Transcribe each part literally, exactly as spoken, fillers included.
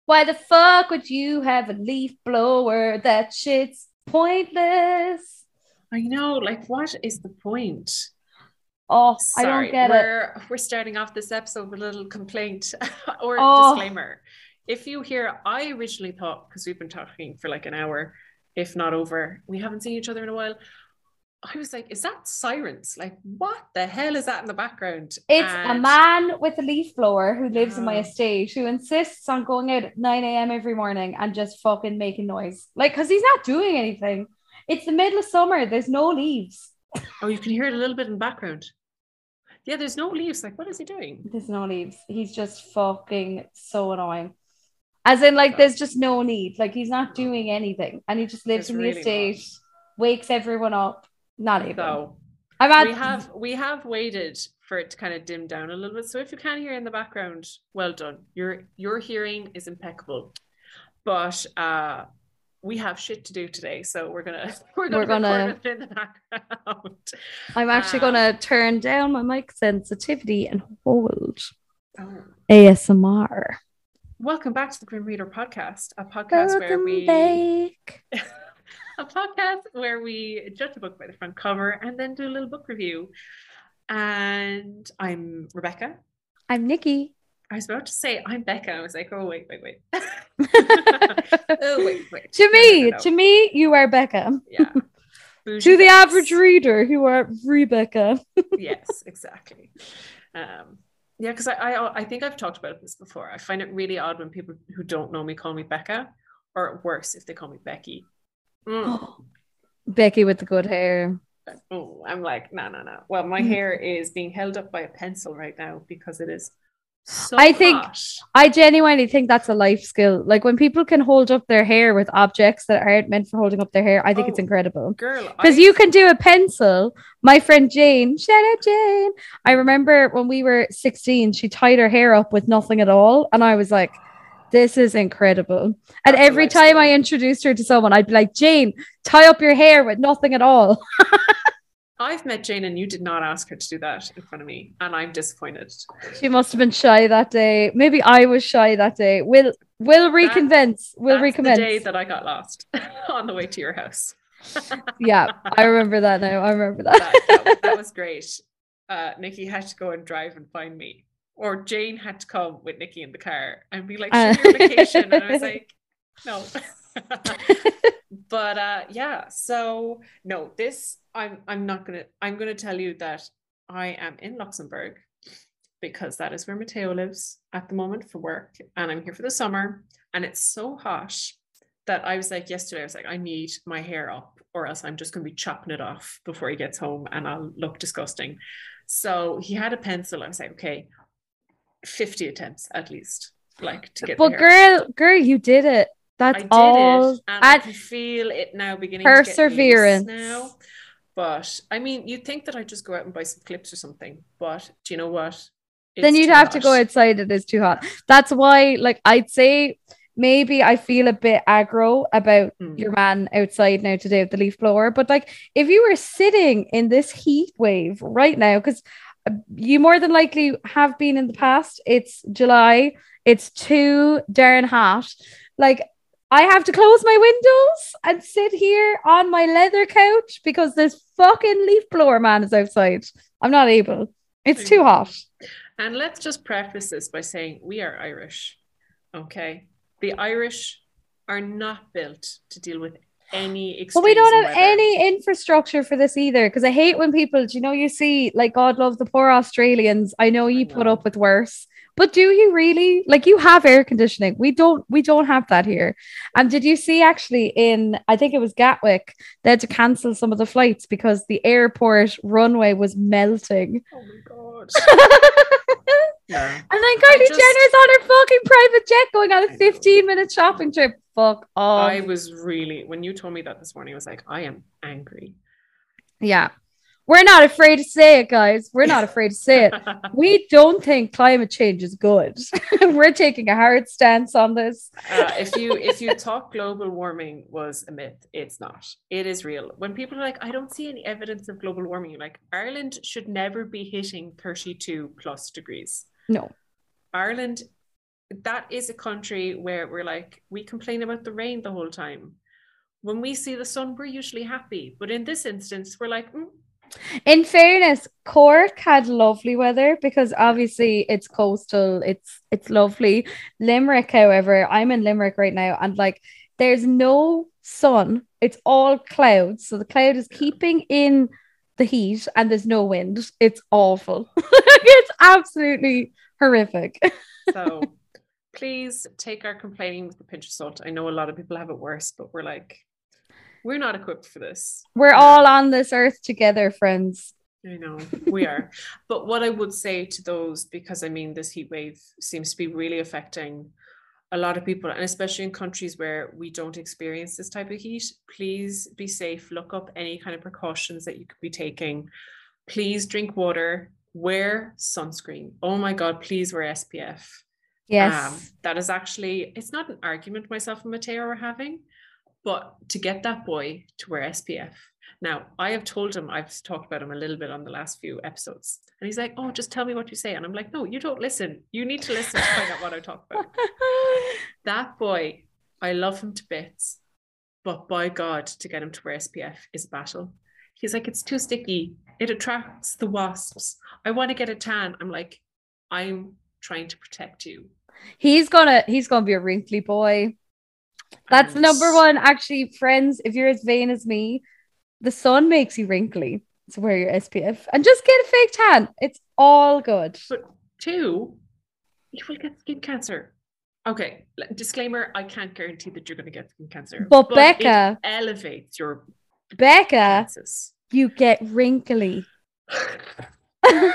Why the fuck would you have a leaf blower? That shit's pointless. I know, like, what is the point? Oh, I don't Sorry, get it. we're we're starting off this episode with a little complaint or Oh, disclaimer. If you hear, I originally thought, because we've been talking for like an hour, if not over, we haven't seen each other in a while. I was like, is that sirens? Like, what the hell is that in the background? it's a And man with a leaf blower who lives in my uh, estate who insists on going out at nine a m every morning and just fucking making noise. Like, because he's not doing anything. It's the middle of summer. There's no leaves. oh, you can hear it a little bit in the background. Yeah, there's no leaves. Like, what is he doing? There's no leaves. He's just fucking so annoying. As in, like, So, there's just no need. Like, he's not doing anything. And he just lives it's in the really not. estate, wakes everyone up. Not even. So I'm we at have we have waited for it to kind of dim down a little bit. So if you can hear in the background, well done. Your your hearing is impeccable. But uh we have shit to do today, so we're gonna we're we're gonna record gonna it in the background. I'm actually Um, gonna turn down my mic sensitivity and hold oh, A S M R. welcome back to the Grim Reader podcast, a podcast where Welcome we back. a podcast where we judge a book by the front cover and then do a little book review. And I'm Rebecca. I'm Nikki. I was about to say I'm Becca. I was like, oh wait, wait, wait. oh wait, wait. To No, me, no, no, no. to me, you are Becca. Yeah. To the Bougie average Bex. reader, you are Rebecca. Yes, exactly. Um, yeah, because I, I I think I've talked about this before. I find it really odd when people who don't know me call me Becca, or worse, if they call me Becky. Mm. Becky with the good hair. Oh, I'm like, no, no, no. Well, my hair is being held up by a pencil right now because it is so I think hot. I genuinely think that's a life skill. Like when people can hold up their hair with objects that aren't meant for holding up their hair, I think it's Oh, incredible. girl, Because I've you can do a pencil. My friend Jane, shout out Jane. I remember when we were sixteen, she tied her hair up with nothing at all. And I was like, this is incredible. And that's a every life time I skill. introduced her to someone, I'd be like, Jane, tie up your hair with nothing at all. I've met Jane and you did not ask her to do that in front of me, and I'm disappointed. She must have been shy that day. Maybe I was shy that day. We'll we'll That reconvince. We'll that's the day recommence. that I got lost on the way to your house. Yeah, I remember that now. I remember that. that, that, that was great. Uh, Nikki had to go and drive and find me, or Jane had to come with Nikki in the car and be like, "Show me your location," and I was like, "No." But uh, yeah, so no, this I'm I'm not gonna I'm gonna tell you that I am in Luxembourg because that is where Mateo lives at the moment for work, and I'm here for the summer, and it's so hot that I was like yesterday, I was like, I need my hair up, or else I'm just gonna be chopping it off before he gets home and I'll look disgusting. So he had a pencil. I was like, okay, fifty attempts at least, like to get the But hair. girl, girl, you did it. That's I did all. it, and I And can feel it now beginning to get loose perseverance. now. But I mean, you'd think that I'd just go out and buy some clips or something. But do you know what? Then It's you'd too have to hot. go outside. It is too hot. That's why, like, I'd say maybe I feel a bit aggro about Mm. your man outside now today with the leaf blower. But like, if you were sitting in this heat wave right now, because you more than likely have been in the past, it's July, it's too darn hot. Like, I have to close my windows and sit here on my leather couch because this fucking leaf blower man is outside. I'm not able. It's too hot. And let's just preface this by saying we are Irish. Okay. The Irish are not built to deal with any extremes. But we don't in have weather. any infrastructure for this either. Because I hate when people, do you know, you see, like, God love the poor Australians. I know you I put know. up with worse. But do you really? Like, you have air conditioning. We don't, we don't have that here. And did you see actually in, I think it was Gatwick, they had to cancel some of the flights because the airport runway was melting. Oh my God. Yeah. Yeah. And then Kylie just- Jenner's on her fucking private jet going on a fifteen minute shopping trip. Fuck off. I was really, when you told me that this morning, I was like, I am angry. Yeah. We're not afraid to say it, guys. We're not afraid to say it. We don't think climate change is good. We're taking a hard stance on this. Uh, if you if you thought global warming was a myth, it's not. It is real. When people are like, I don't see any evidence of global warming, you're like, Ireland should never be hitting thirty-two plus degrees. No. Ireland that is a country where we're like, we complain about the rain the whole time. When we see the sun, we're usually happy. But in this instance, we're like, mm. In fairness, Cork had lovely weather because obviously it's coastal, it's it's lovely. Limerick, however, I'm in Limerick right now, and like there's no sun, it's all clouds. So the cloud is keeping in the heat and there's no wind. It's awful. It's absolutely horrific. So please take our complaining with a pinch of salt. I know a lot of people have it worse, but we're like, we're not equipped for this. We're all on this earth together, friends. I know, we are. But what I would say to those, because I mean, this heat wave seems to be really affecting a lot of people, and especially in countries where we don't experience this type of heat, please be safe. Look up any kind of precautions that you could be taking. Please drink water, wear sunscreen. Oh my God, please wear S P F. Yes. Um, that is actually, it's not an argument myself and Matteo are having. But to get that boy to wear S P F. Now, I have told him, I've talked about him a little bit on the last few episodes. And he's like, oh, just tell me what you say. And I'm like, no, you don't listen. You need to listen to find out what I talk about. That boy, I love him to bits. But by God, to get him to wear S P F is a battle. He's like, it's too sticky. It attracts the wasps. I want to get a tan. I'm like, I'm trying to protect you. He's gonna, he's gonna be a wrinkly boy. That's And number one. Actually, friends, if you're as vain as me, the sun makes you wrinkly. So wear your S P F and just get a fake tan. It's all good. But two, you will get skin cancer. Okay, disclaimer, I can't guarantee that you're going to get skin cancer. But, but Becca, it elevates your Becca, chances. You get wrinkly. Oh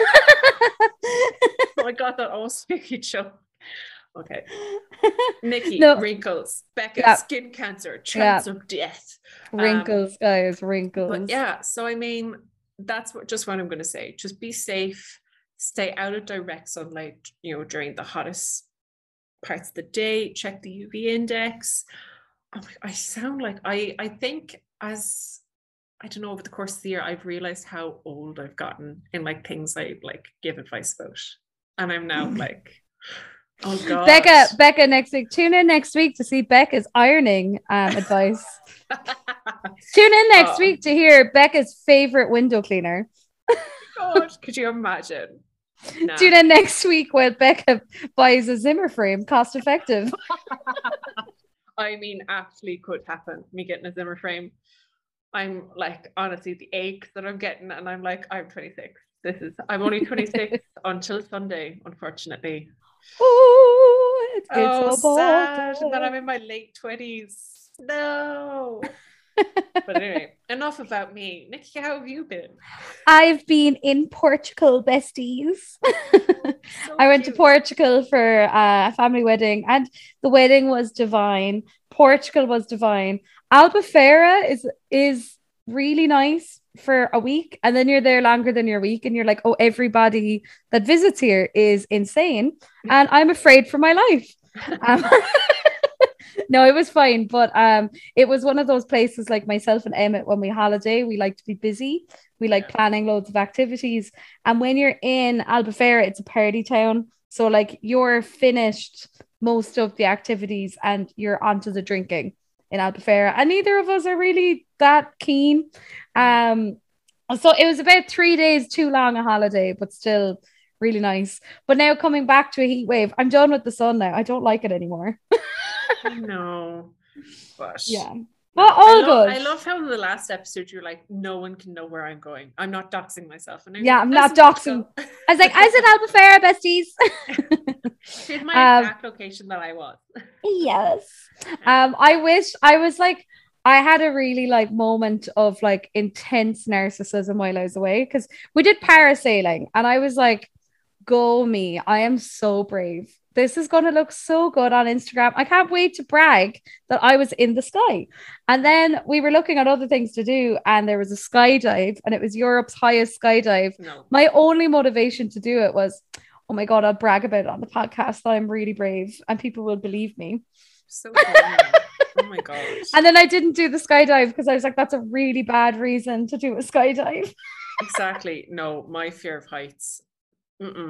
my God, that almost made me choke. Okay. Nikki, no. Wrinkles. Becca, yeah. Skin cancer, chance yeah. of death. Wrinkles, um, guys, wrinkles. But yeah, so I mean, that's what just what I'm going to say. Just be safe. Stay out of direct sunlight, you know, during the hottest parts of the day. Check the U V index. Oh, I sound like, I, I think as, I don't know, over the course of the year, I've realized how old I've gotten in like things I like give advice about. And I'm now like... Oh God. Becca, Becca, next week. Tune in next week to see Becca's ironing um, advice. Tune in next oh. week to hear Becca's favorite window cleaner. God, could you imagine? Nah. Tune in next week when Becca buys a Zimmer frame, cost effective. I mean, actually could happen. Me getting a Zimmer frame. I'm like, honestly, the ache that I'm getting, and I'm like, I'm twenty-six. This is, I'm only twenty-six until Sunday, unfortunately. Oh, it's, it's oh so sad that I'm in my late twenties. No. But anyway, enough about me. Nikki, how have you been? I've been in Portugal, besties. So I went cute. to Portugal for uh, a family wedding, and the wedding was divine. Portugal was divine. Albufeira is is really nice for a week, and then you're there longer than your week, and you're like, oh, everybody that visits here is insane, and I'm afraid for my life. Um, no, it was fine, but um, it was one of those places like myself and Emmett, when we holiday, we like to be busy. We like planning loads of activities, and when you're in Albufeira, it's a party town, so like you're finished most of the activities and you're onto the drinking in Albufeira, and neither of us are really that keen. Um, so it was about three days too long a holiday, but still really nice. But now coming back to a heat wave, I'm done with the sun now. I don't like it anymore. I know, but yeah, well, all I love, good. I love how in the last episode you're like, no one can know where I'm going. I'm not doxing myself. And I'm yeah, like, I'm not doxing. I was like, I said Albufeira, besties. Here's my exact um, location that I was. Yes. Um, I wish I was like, I had a really like moment of like intense narcissism while I was away, because we did parasailing and I was like, go me, I am so brave. This is going to look so good on Instagram. I can't wait to brag that I was in the sky. And then we were looking at other things to do, and there was a skydive, and it was Europe's highest skydive. No. My only motivation to do it was, oh my God, I'll brag about it on the podcast that I'm really brave and people will believe me. So funny. Oh my God. And then I didn't do the skydive because I was like, that's a really bad reason to do a skydive. Exactly. No, my fear of heights. Mm-mm.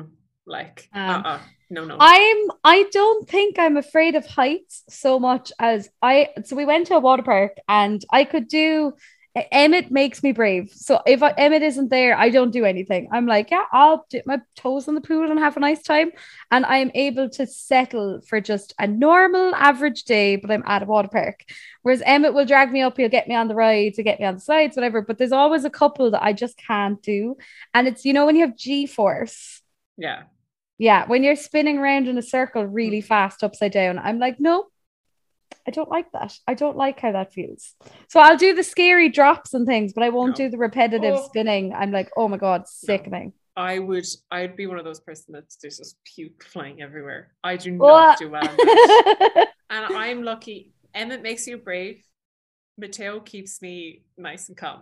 Like, Um, uh-uh, no, no. I'm I don't think I'm afraid of heights so much as I so we went to a water park and I could do Emmett makes me brave. So if I, Emmett isn't there, I don't do anything. I'm like, yeah, I'll dip my toes in the pool and have a nice time. And I am able to settle for just a normal average day, but I'm at a water park. Whereas Emmett will drag me up, he'll get me on the rides, he'll get me on the slides, whatever. But there's always a couple that I just can't do. And it's, you know, when you have G-force. Yeah. Yeah, when you're spinning around in a circle really fast upside down, I'm like, no, I don't like that. I don't like how that feels. So I'll do the scary drops and things, but I won't No. do the repetitive Oh. spinning. I'm like, oh my God, sickening. No. I would, I'd be one of those person that's there's just puke flying everywhere. I do not do well on that. And I'm lucky. Emmett makes you brave. Mateo keeps me nice and calm.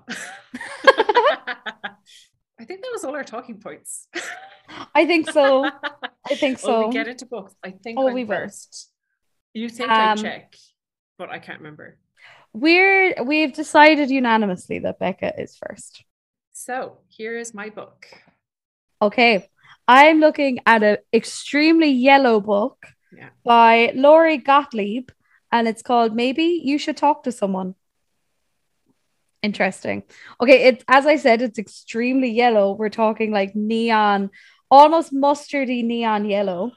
I think that was all our talking points. I think so. I think so. Well, we get into books. I think oh, I'm we first. Will. You think um, I check, but I can't remember. We're we've decided unanimously that Becca is first. So here is my book. Okay, I'm looking at an extremely yellow book yeah. by Lori Gottlieb, and it's called Maybe You Should Talk to Someone. Interesting. Okay, it's as I said, it's extremely yellow. We're talking like neon, almost mustardy neon yellow.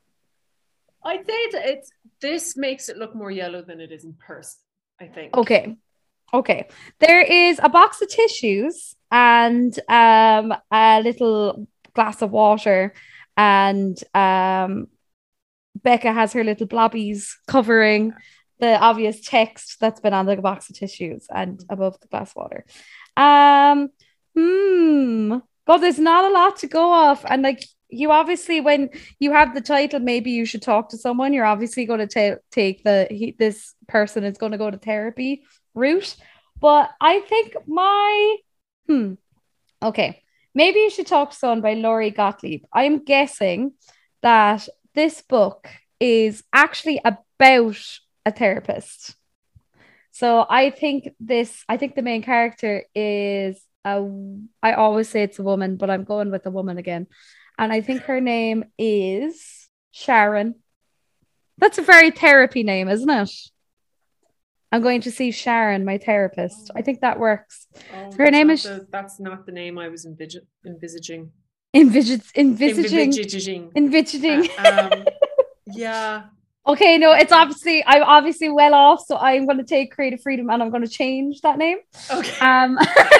I'd say that it's this makes it look more yellow than it is in person, I think. Okay. Okay. There is a box of tissues and um a little glass of water, and um Becca has her little blobbies covering the obvious text that's been on the box of tissues and above the glass water. Um, hmm. God, there's not a lot to go off. And like you obviously, when you have the title, Maybe You Should Talk to Someone, you're obviously going to ta- take the he, this person is going to go to therapy route. But I think my hmm. Okay. Maybe You Should Talk to Someone by Lori Gottlieb. I'm guessing that this book is actually about a therapist. So I think this, I think the main character is a, I always say it's a woman, but I'm going with a woman again. And I think her name is Sharon. That's a very therapy name, isn't it? I'm going to see Sharon, my therapist. I think that works. Oh, her name is. The, that's not the name I was envisag- envisaging. Envisag- envisaging. Envisaging. Envisaging. Uh, um, yeah. Okay, no, it's obviously I'm obviously well off, so I'm going to take creative freedom and I'm going to change that name. Okay. Um,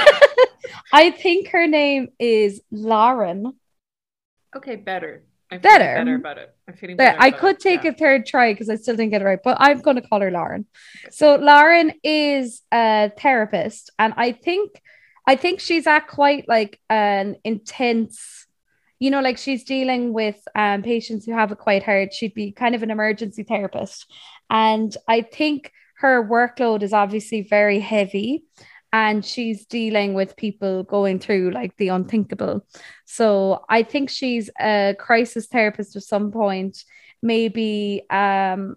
I think her name is Lauren. Okay, better. I'm better. better about it. I'm feeling better. better. I could it. take yeah. a third try because I still didn't get it right, but I'm going to call her Lauren. Okay. So Lauren is a therapist, and I think I think she's at quite like an intense. You know, like she's dealing with um, patients who have it quite hard. She'd be kind of an emergency therapist. And I think her workload is obviously very heavy. And she's dealing with people going through like the unthinkable. So I think she's a crisis therapist at some point, maybe, um,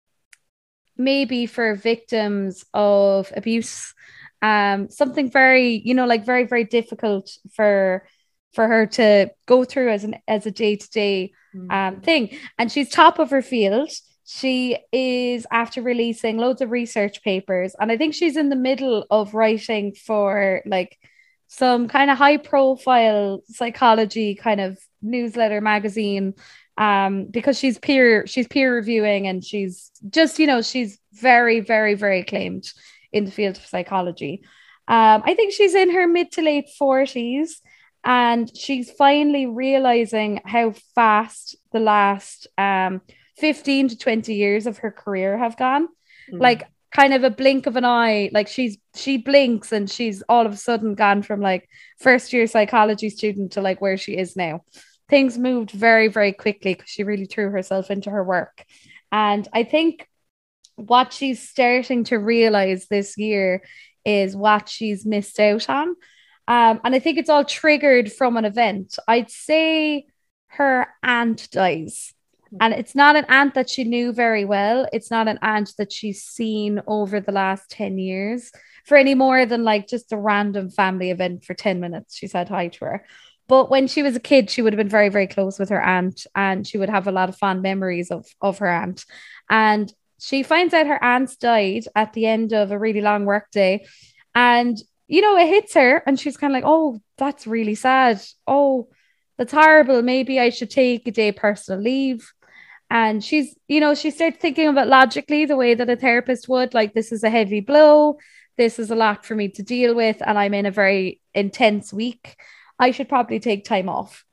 maybe for victims of abuse, um, something very, you know, like very, very difficult for for her to go through as an as a day-to-day um, thing. And she's top of her field. She is after releasing loads of research papers, and I think she's in the middle of writing for like some kind of high profile psychology kind of newsletter magazine, um, because she's peer she's peer reviewing, and she's just, you know, she's very, very, very acclaimed in the field of psychology. Um, I think she's in her mid to late forties. And she's finally realizing how fast the last um, fifteen to twenty years of her career have gone. Mm. Like kind of a blink of an eye. Like she's she blinks and she's all of a sudden gone from like first year psychology student to like where she is now. Things moved very, very quickly because she really threw herself into her work. And I think what she's starting to realize this year is what she's missed out on. Um, and I think it's all triggered from an event. I'd say her aunt dies. And it's not an aunt that she knew very well. It's not an aunt that she's seen over the last ten years for any more than like just a random family event for ten minutes. She said hi to her. But when she was a kid, she would have been very, very close with her aunt, and she would have a lot of fond memories of, of her aunt. And she finds out her aunt's died at the end of a really long work day. And, you know, it hits her, and she's kind of like, oh, that's really sad. Oh, that's horrible. Maybe I should take a day personal leave. And she's, you know, she starts thinking of it logically, the way that a therapist would. Like, this is a heavy blow. This is a lot for me to deal with. And I'm in a very intense week. I should probably take time off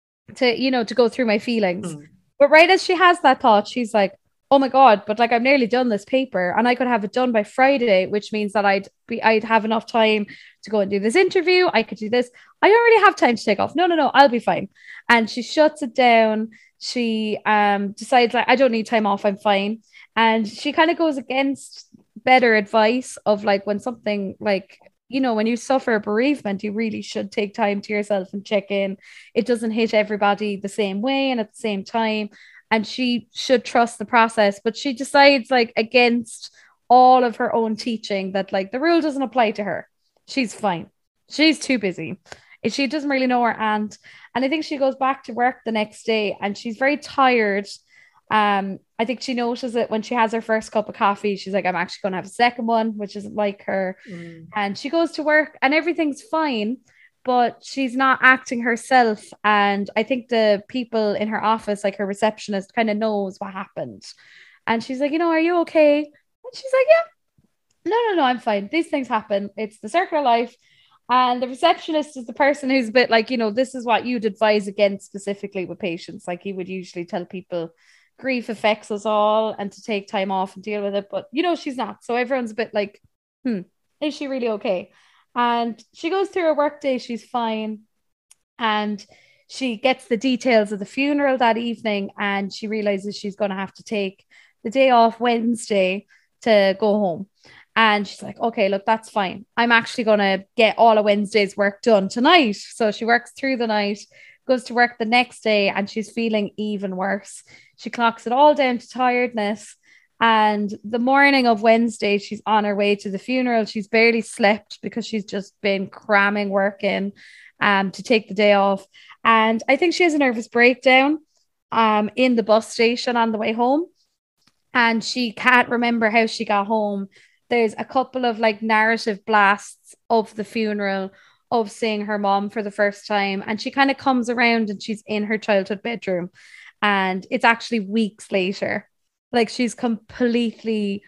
to, you know, to go through my feelings. Mm. But right as she has that thought, she's like, oh my God, but like, I've nearly done this paper and I could have it done by Friday, which means that I'd be, I'd have enough time to go and do this interview. I could do this. I don't really have time to take off. No, no, no, I'll be fine. And she shuts it down. She um decides like, I don't need time off. I'm fine. And she kind of goes against better advice of like, when something like, you know, when you suffer a bereavement, you really should take time to yourself and check in. It doesn't hit everybody the same way and at the same time. And she should trust the process. But she decides like against all of her own teaching that like the rule doesn't apply to her. She's fine. She's too busy. She doesn't really know her aunt. And I think she goes back to work the next day and she's very tired. Um, I think she notices it when she has her first cup of coffee. She's like, I'm actually going to have a second one, which isn't like her. Mm. And she goes to work and everything's fine, but she's not acting herself. And I think the people in her office, like her receptionist, kind of knows what happened. And she's like, you know, are you okay? And she's like, yeah, no, no, no, I'm fine. These things happen. It's the circle of life. And the receptionist is the person who's a bit like, you know, this is what you'd advise against specifically with patients. Like he would usually tell people grief affects us all and to take time off and deal with it. But, you know, she's not. So everyone's a bit like, hmm, is she really okay? And she goes through her work day. She's fine. And she gets the details of the funeral that evening. And she realizes she's going to have to take the day off Wednesday to go home. And she's like, okay, look, that's fine. I'm actually going to get all of Wednesday's work done tonight. So she works through the night, goes to work the next day, and she's feeling even worse. She clocks it all down to tiredness. And the morning of Wednesday, she's on her way to the funeral. She's barely slept because she's just been cramming work in um, to take the day off. And I think she has a nervous breakdown um, in the bus station on the way home. And she can't remember how she got home. There's a couple of like narrative blasts of the funeral, of seeing her mom for the first time. And she kind of comes around and she's in her childhood bedroom. And it's actually weeks later. Like she's completely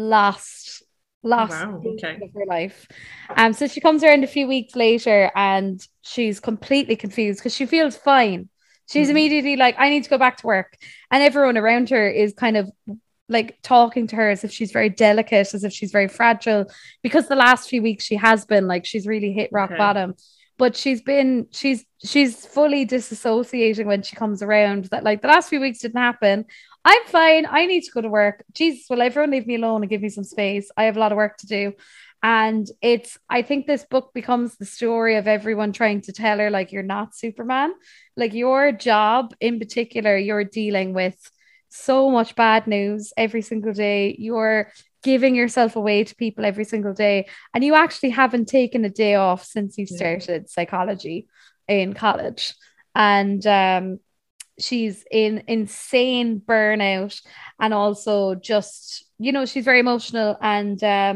lost, lost Wow, okay. of her life. Um, so she comes around a few weeks later and she's completely confused because she feels fine. She's Mhm. immediately like, I need to go back to work. And everyone around her is kind of like talking to her as if she's very delicate, as if she's very fragile, because the last few weeks she has been like, she's really hit rock Okay. bottom. But she's been, she's, she's fully disassociating when she comes around that like the last few weeks didn't happen. I'm fine. I need to go to work. Jesus, will everyone leave me alone and give me some space? I have a lot of work to do. And it's, I think this book becomes the story of everyone trying to tell her, like, you're not Superman. Like, your job in particular, you're dealing with so much bad news every single day. You're giving yourself away to people every single day. And you actually haven't taken a day off since you started psychology in college. And um, she's in insane burnout and also just, you know, she's very emotional and um,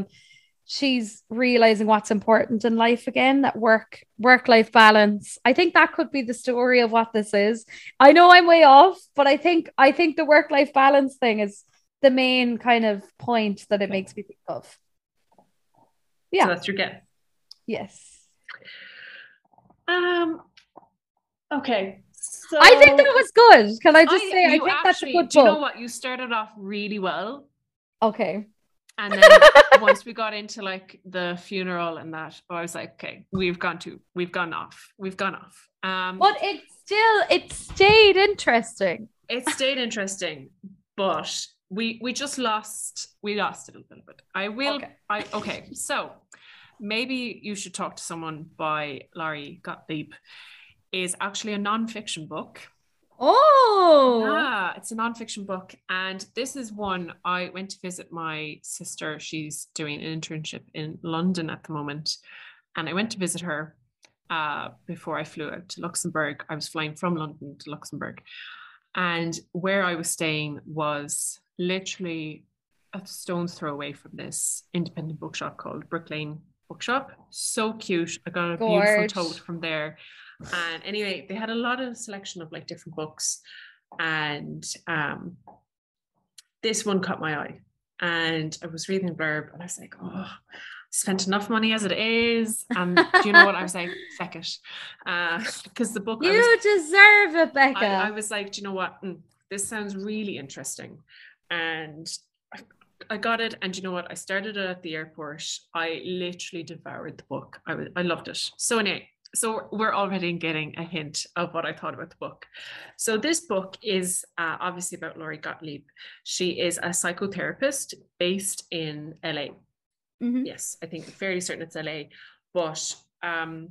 she's realizing what's important in life again, that work work life balance. I think that could be the story of what this is. I know I'm way off, but I think I think the work life balance thing is the main kind of point that it makes me think of. Yeah. So that's your guess. Yes. Um. Okay. So I think that was good. Can I just I, say I you think that's a actually, good do you know book. what? You started off really well. Okay. And then once we got into like the funeral and that, I was like, okay, we've gone to, we've gone off, we've gone off. Um, But it still, it stayed interesting. it stayed interesting, but we we just lost, we lost it a little bit. I will, Okay. I okay. So maybe you should talk to someone by Laurie Gottlieb. Is actually a non-fiction book. Oh, Yeah, it's a nonfiction book. And this is one I went to visit my sister. She's doing an internship in London at the moment. And I went to visit her. uh, before I flew out to Luxembourg. I was flying from London to Luxembourg. And where I was staying was literally a stone's throw away from this independent bookshop called Brook Lane Bookshop. So cute. I got a Gorge. beautiful tote from there. And anyway, they had a lot of selection of like different books. And um, this one caught my eye. And I was reading the blurb and I was like, oh, spent enough money as it is. And do you know what? I was like, feck it. Because uh, the book. You was, deserve it, Becca. I, I was like, do you know what? Mm, this sounds really interesting. And I, I got it. And you know what? I started it at the airport. I literally devoured the book. I, was, I loved it. So anyway, so we're already getting a hint of what I thought about the book. So this book is uh, obviously about Laurie Gottlieb. She is a psychotherapist based in L A. Mm-hmm. Yes, I think fairly certain it's L A. But um,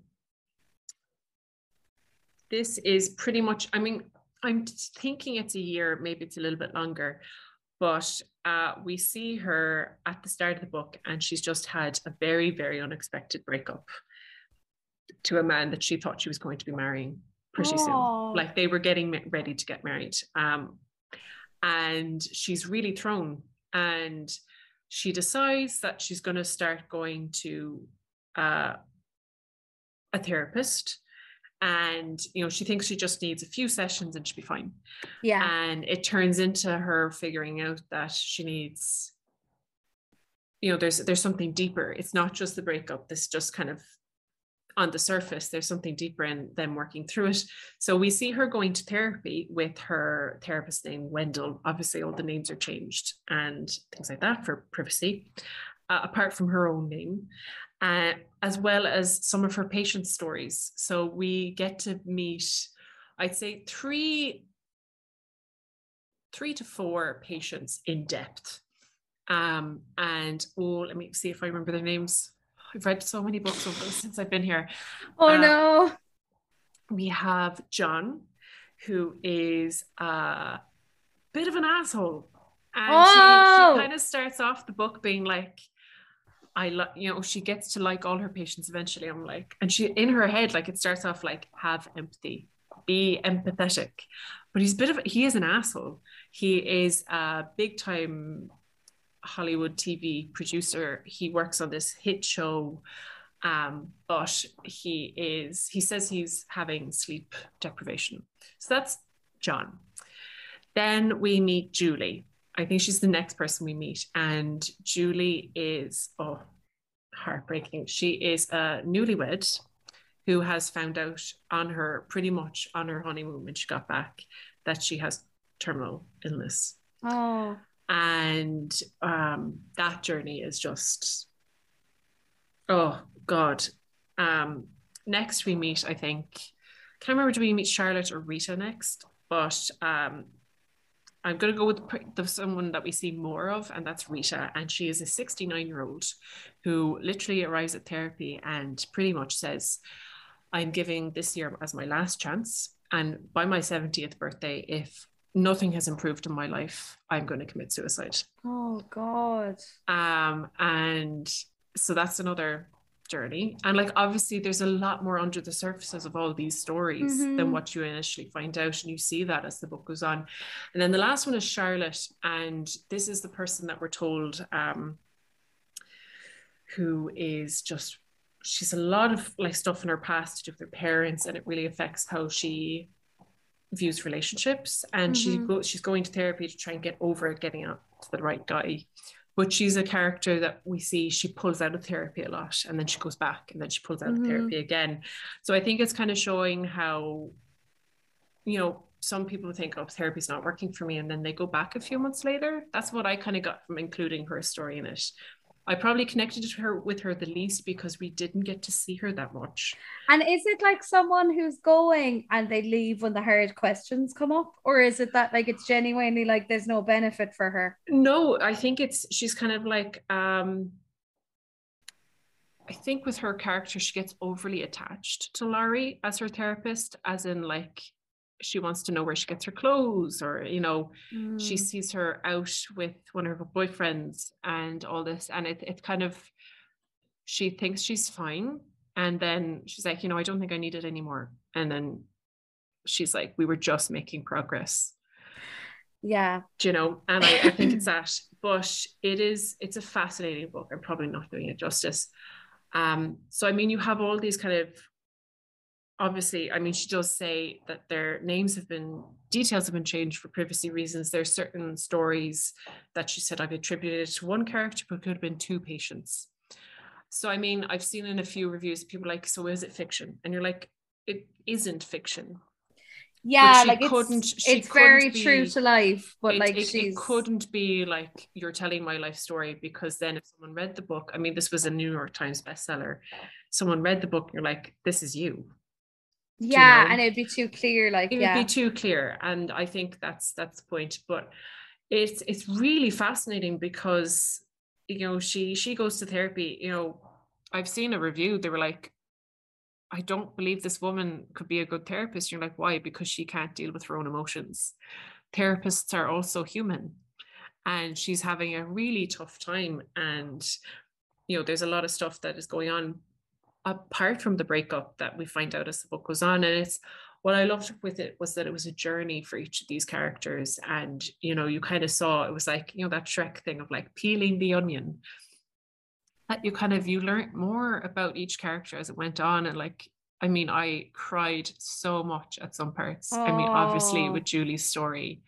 this is pretty much, I mean, I'm thinking it's a year, maybe it's a little bit longer. But uh, we see her at the start of the book and she's just had a very, very unexpected breakup to a man that she thought she was going to be marrying pretty Aww. soon. Like they were getting ready to get married. Um, and she's really thrown. And she decides that she's going to start going to uh, a therapist. And, you know, she thinks she just needs a few sessions and she'll be fine. Yeah. And it turns into her figuring out that she needs, you know, there's there's something deeper. It's not just the breakup. This just kind of on the surface, there's something deeper in them working through it. So we see her going to therapy with her therapist named Wendell. Obviously, all the names are changed and things like that for privacy, uh, apart from her own name, uh, as well as some of her patient stories. So we get to meet, I'd say, three, three to four patients in depth. Um, and oh, let me see if I remember their names. I've read so many books over since I've been here. Oh uh, no. We have John, who is a bit of an asshole. And oh! she, she kind of starts off the book being like, I love, you know, she gets to like all her patients eventually. I'm like, and she, in her head, like it starts off like, have empathy, be empathetic. But he's a bit of, he is an asshole. He is a big time Hollywood T V producer. He works on this hit show, um, but he is, he says he's having sleep deprivation. So that's John. Then we meet Julie. I think she's the next person we meet. And Julie is, oh, heartbreaking. She is a newlywed who has found out on her, pretty much on her honeymoon when she got back, that she has terminal illness. Oh. And um, that journey is just, oh God. Um, next we meet, I think, can't remember, do we meet Charlotte or Rita next? But um, I'm going to go with the, someone that we see more of, and that's Rita. And she is a sixty-nine-year-old who literally arrives at therapy and pretty much says, I'm giving this year as my last chance. And by my seventieth birthday, if nothing has improved in my life, I'm going to commit suicide. Oh God. Um, and so that's another journey. And like, obviously there's a lot more under the surfaces of all these stories mm-hmm. than what you initially find out. And you see that as the book goes on. And then the last one is Charlotte. And this is the person that we're told, um, who is just, she's a lot of like stuff in her past to do with her parents. And it really affects how she views relationships, and mm-hmm. she go, she's going to therapy to try and get over it, getting out to the right guy. But she's a character that we see, she pulls out of therapy a lot, and then she goes back, and then she pulls out mm-hmm. of therapy again. So I think it's kind of showing how, you know, some people think, oh, therapy's not working for me, and then they go back a few months later. That's what I kind of got from including her story in it. I probably connected to her with her the least because we didn't get to see her that much. And is it like someone who's going and they leave when the hard questions come up? Or is it that like it's genuinely like there's no benefit for her? No, I think it's, she's kind of like, um, I think with her character, she gets overly attached to Laurie as her therapist, as in like, she wants to know where she gets her clothes, or, you know, mm. she sees her out with one of her boyfriends and all this. And it, it kind of, she thinks she's fine. And then she's like, you know, I don't think I need it anymore. And then she's like, we were just making progress. Yeah. Do you know? And I, I think it's that. But it is, it's a fascinating book. I'm probably not doing it justice. Um, so I mean, you have all these kind of, obviously, I mean, she does say that their names have been, details have been changed for privacy reasons. There's certain stories that she said I've attributed to one character, but could have been two patients. So, I mean, I've seen in a few reviews, people like, so is it fiction? And you're like, it isn't fiction. Yeah, she like couldn't, it's she it's couldn't very be, true to life, but it, like it, she's it couldn't be like you're telling my life story, because then if someone read the book, I mean, this was a New York Times bestseller, someone read the book, you're like, this is you. Do you yeah, know? and it'd be too clear, like It would yeah. be too clear. And I think that's that's the point. But it's it's really fascinating because, you know, she she goes to therapy. You know, I've seen a review, they were like, I don't believe this woman could be a good therapist. You're like, why? Because she can't deal with her own emotions. Therapists are also human, and she's having a really tough time. And, you know, there's a lot of stuff that is going on apart from the breakup that we find out as the book goes on. And it's, what I loved with it was that it was a journey for each of these characters. And, you know, you kind of saw, it was like, you know, that Shrek thing of like peeling the onion, that you kind of, you learned more about each character as it went on. And like, I mean, I cried so much at some parts. Oh. I mean, obviously with Julie's story,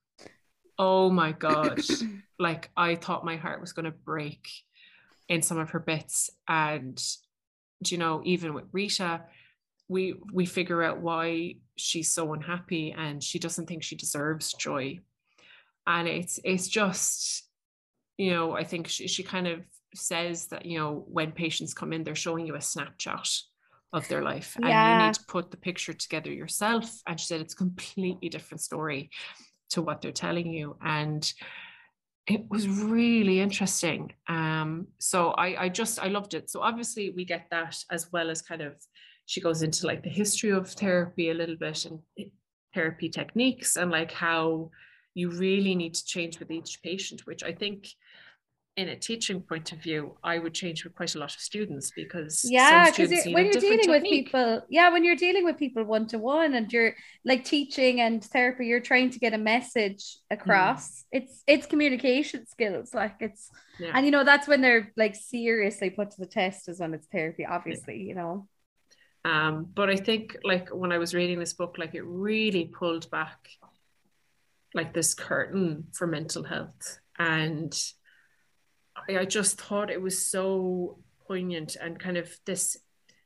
oh my God, like I thought my heart was going to break in some of her bits. And, you know, even with Rita, we we figure out why she's so unhappy and she doesn't think she deserves joy. And it's it's just, you know, I think she, she kind of says that, you know, when patients come in, they're showing you a snapshot of their life, and you Yeah. need to put the picture together yourself. And she said it's a completely different story to what they're telling you. And it was really interesting. Um, so I, I just, I loved it. So obviously we get that, as well as kind of, she goes into like the history of therapy a little bit, and therapy techniques, and like how you really need to change with each patient, which I think in a teaching point of view, I would change with quite a lot of students, because some Yeah, because students need when a you're different dealing with technique. people, yeah, when you're dealing with people one to one, and you're like teaching and therapy, you're trying to get a message across. Mm. It's it's communication skills, like it's, yeah. And you know that's when they're like seriously put to the test, is when it's therapy, obviously, yeah. You know. Um, but I think like when I was reading this book, like it really pulled back like this curtain for mental health, and I, I just thought it was so poignant, and kind of this,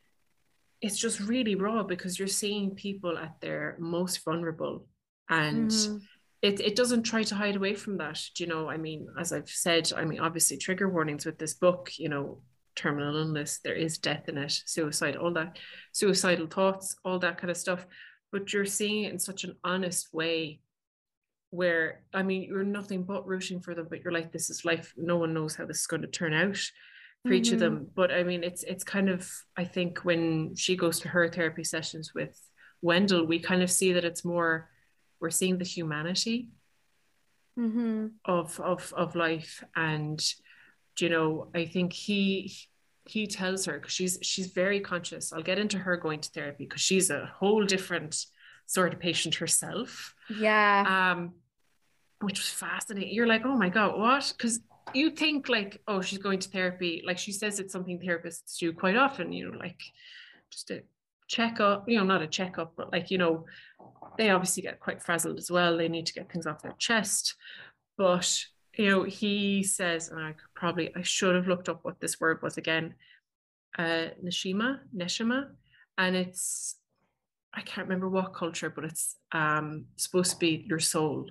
it's just really raw, because you're seeing people at their most vulnerable, and mm-hmm. it, it doesn't try to hide away from that. Do you know, I mean, as I've said, I mean, obviously trigger warnings with this book, you know, terminal illness, there is death in it, suicide, all that, suicidal thoughts, all that kind of stuff. But you're seeing it in such an honest way, where, I mean, you're nothing but rooting for them, but you're like, this is life. No one knows how this is going to turn out for mm-hmm. each of them. But I mean, it's it's kind of, I think when she goes to her therapy sessions with Wendell, we kind of see that it's more, we're seeing the humanity mm-hmm. of, of, of life. And, you know, I think he, he tells her, because she's, she's very conscious. I'll get into her going to therapy, because she's a whole different sort of patient herself. Yeah. Um, which was fascinating. You're like, oh my God, what? Because you think like, oh, she's going to therapy. Like she says, it's something therapists do quite often, you know, like just a checkup, you know, not a checkup, but like, you know, they obviously get quite frazzled as well. They need to get things off their chest. But, you know, he says, and I could probably, I should have looked up what this word was again, uh, Neshima, Neshima. And it's, I can't remember what culture, but it's um, supposed to be your soul.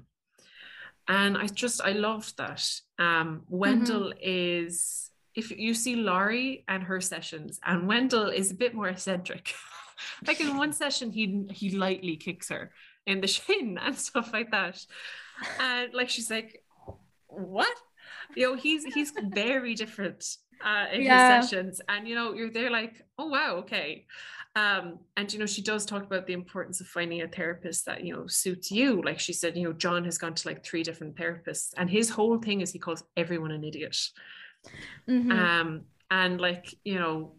And I just, I loved that. Um, Wendell mm-hmm. is, if you see Laurie and her sessions, and Wendell is a bit more eccentric. Like in one session, he he lightly kicks her in the shin and stuff like that. And like, she's like, what? You know, he's, he's very different uh, in yeah. his sessions. And, you know, you're there like, oh, wow, okay. Um, and, you know, she does talk about the importance of finding a therapist that, you know, suits you. Like she said, you know, John has gone to like three different therapists, and his whole thing is he calls everyone an idiot. Mm-hmm. Um, and like, you know,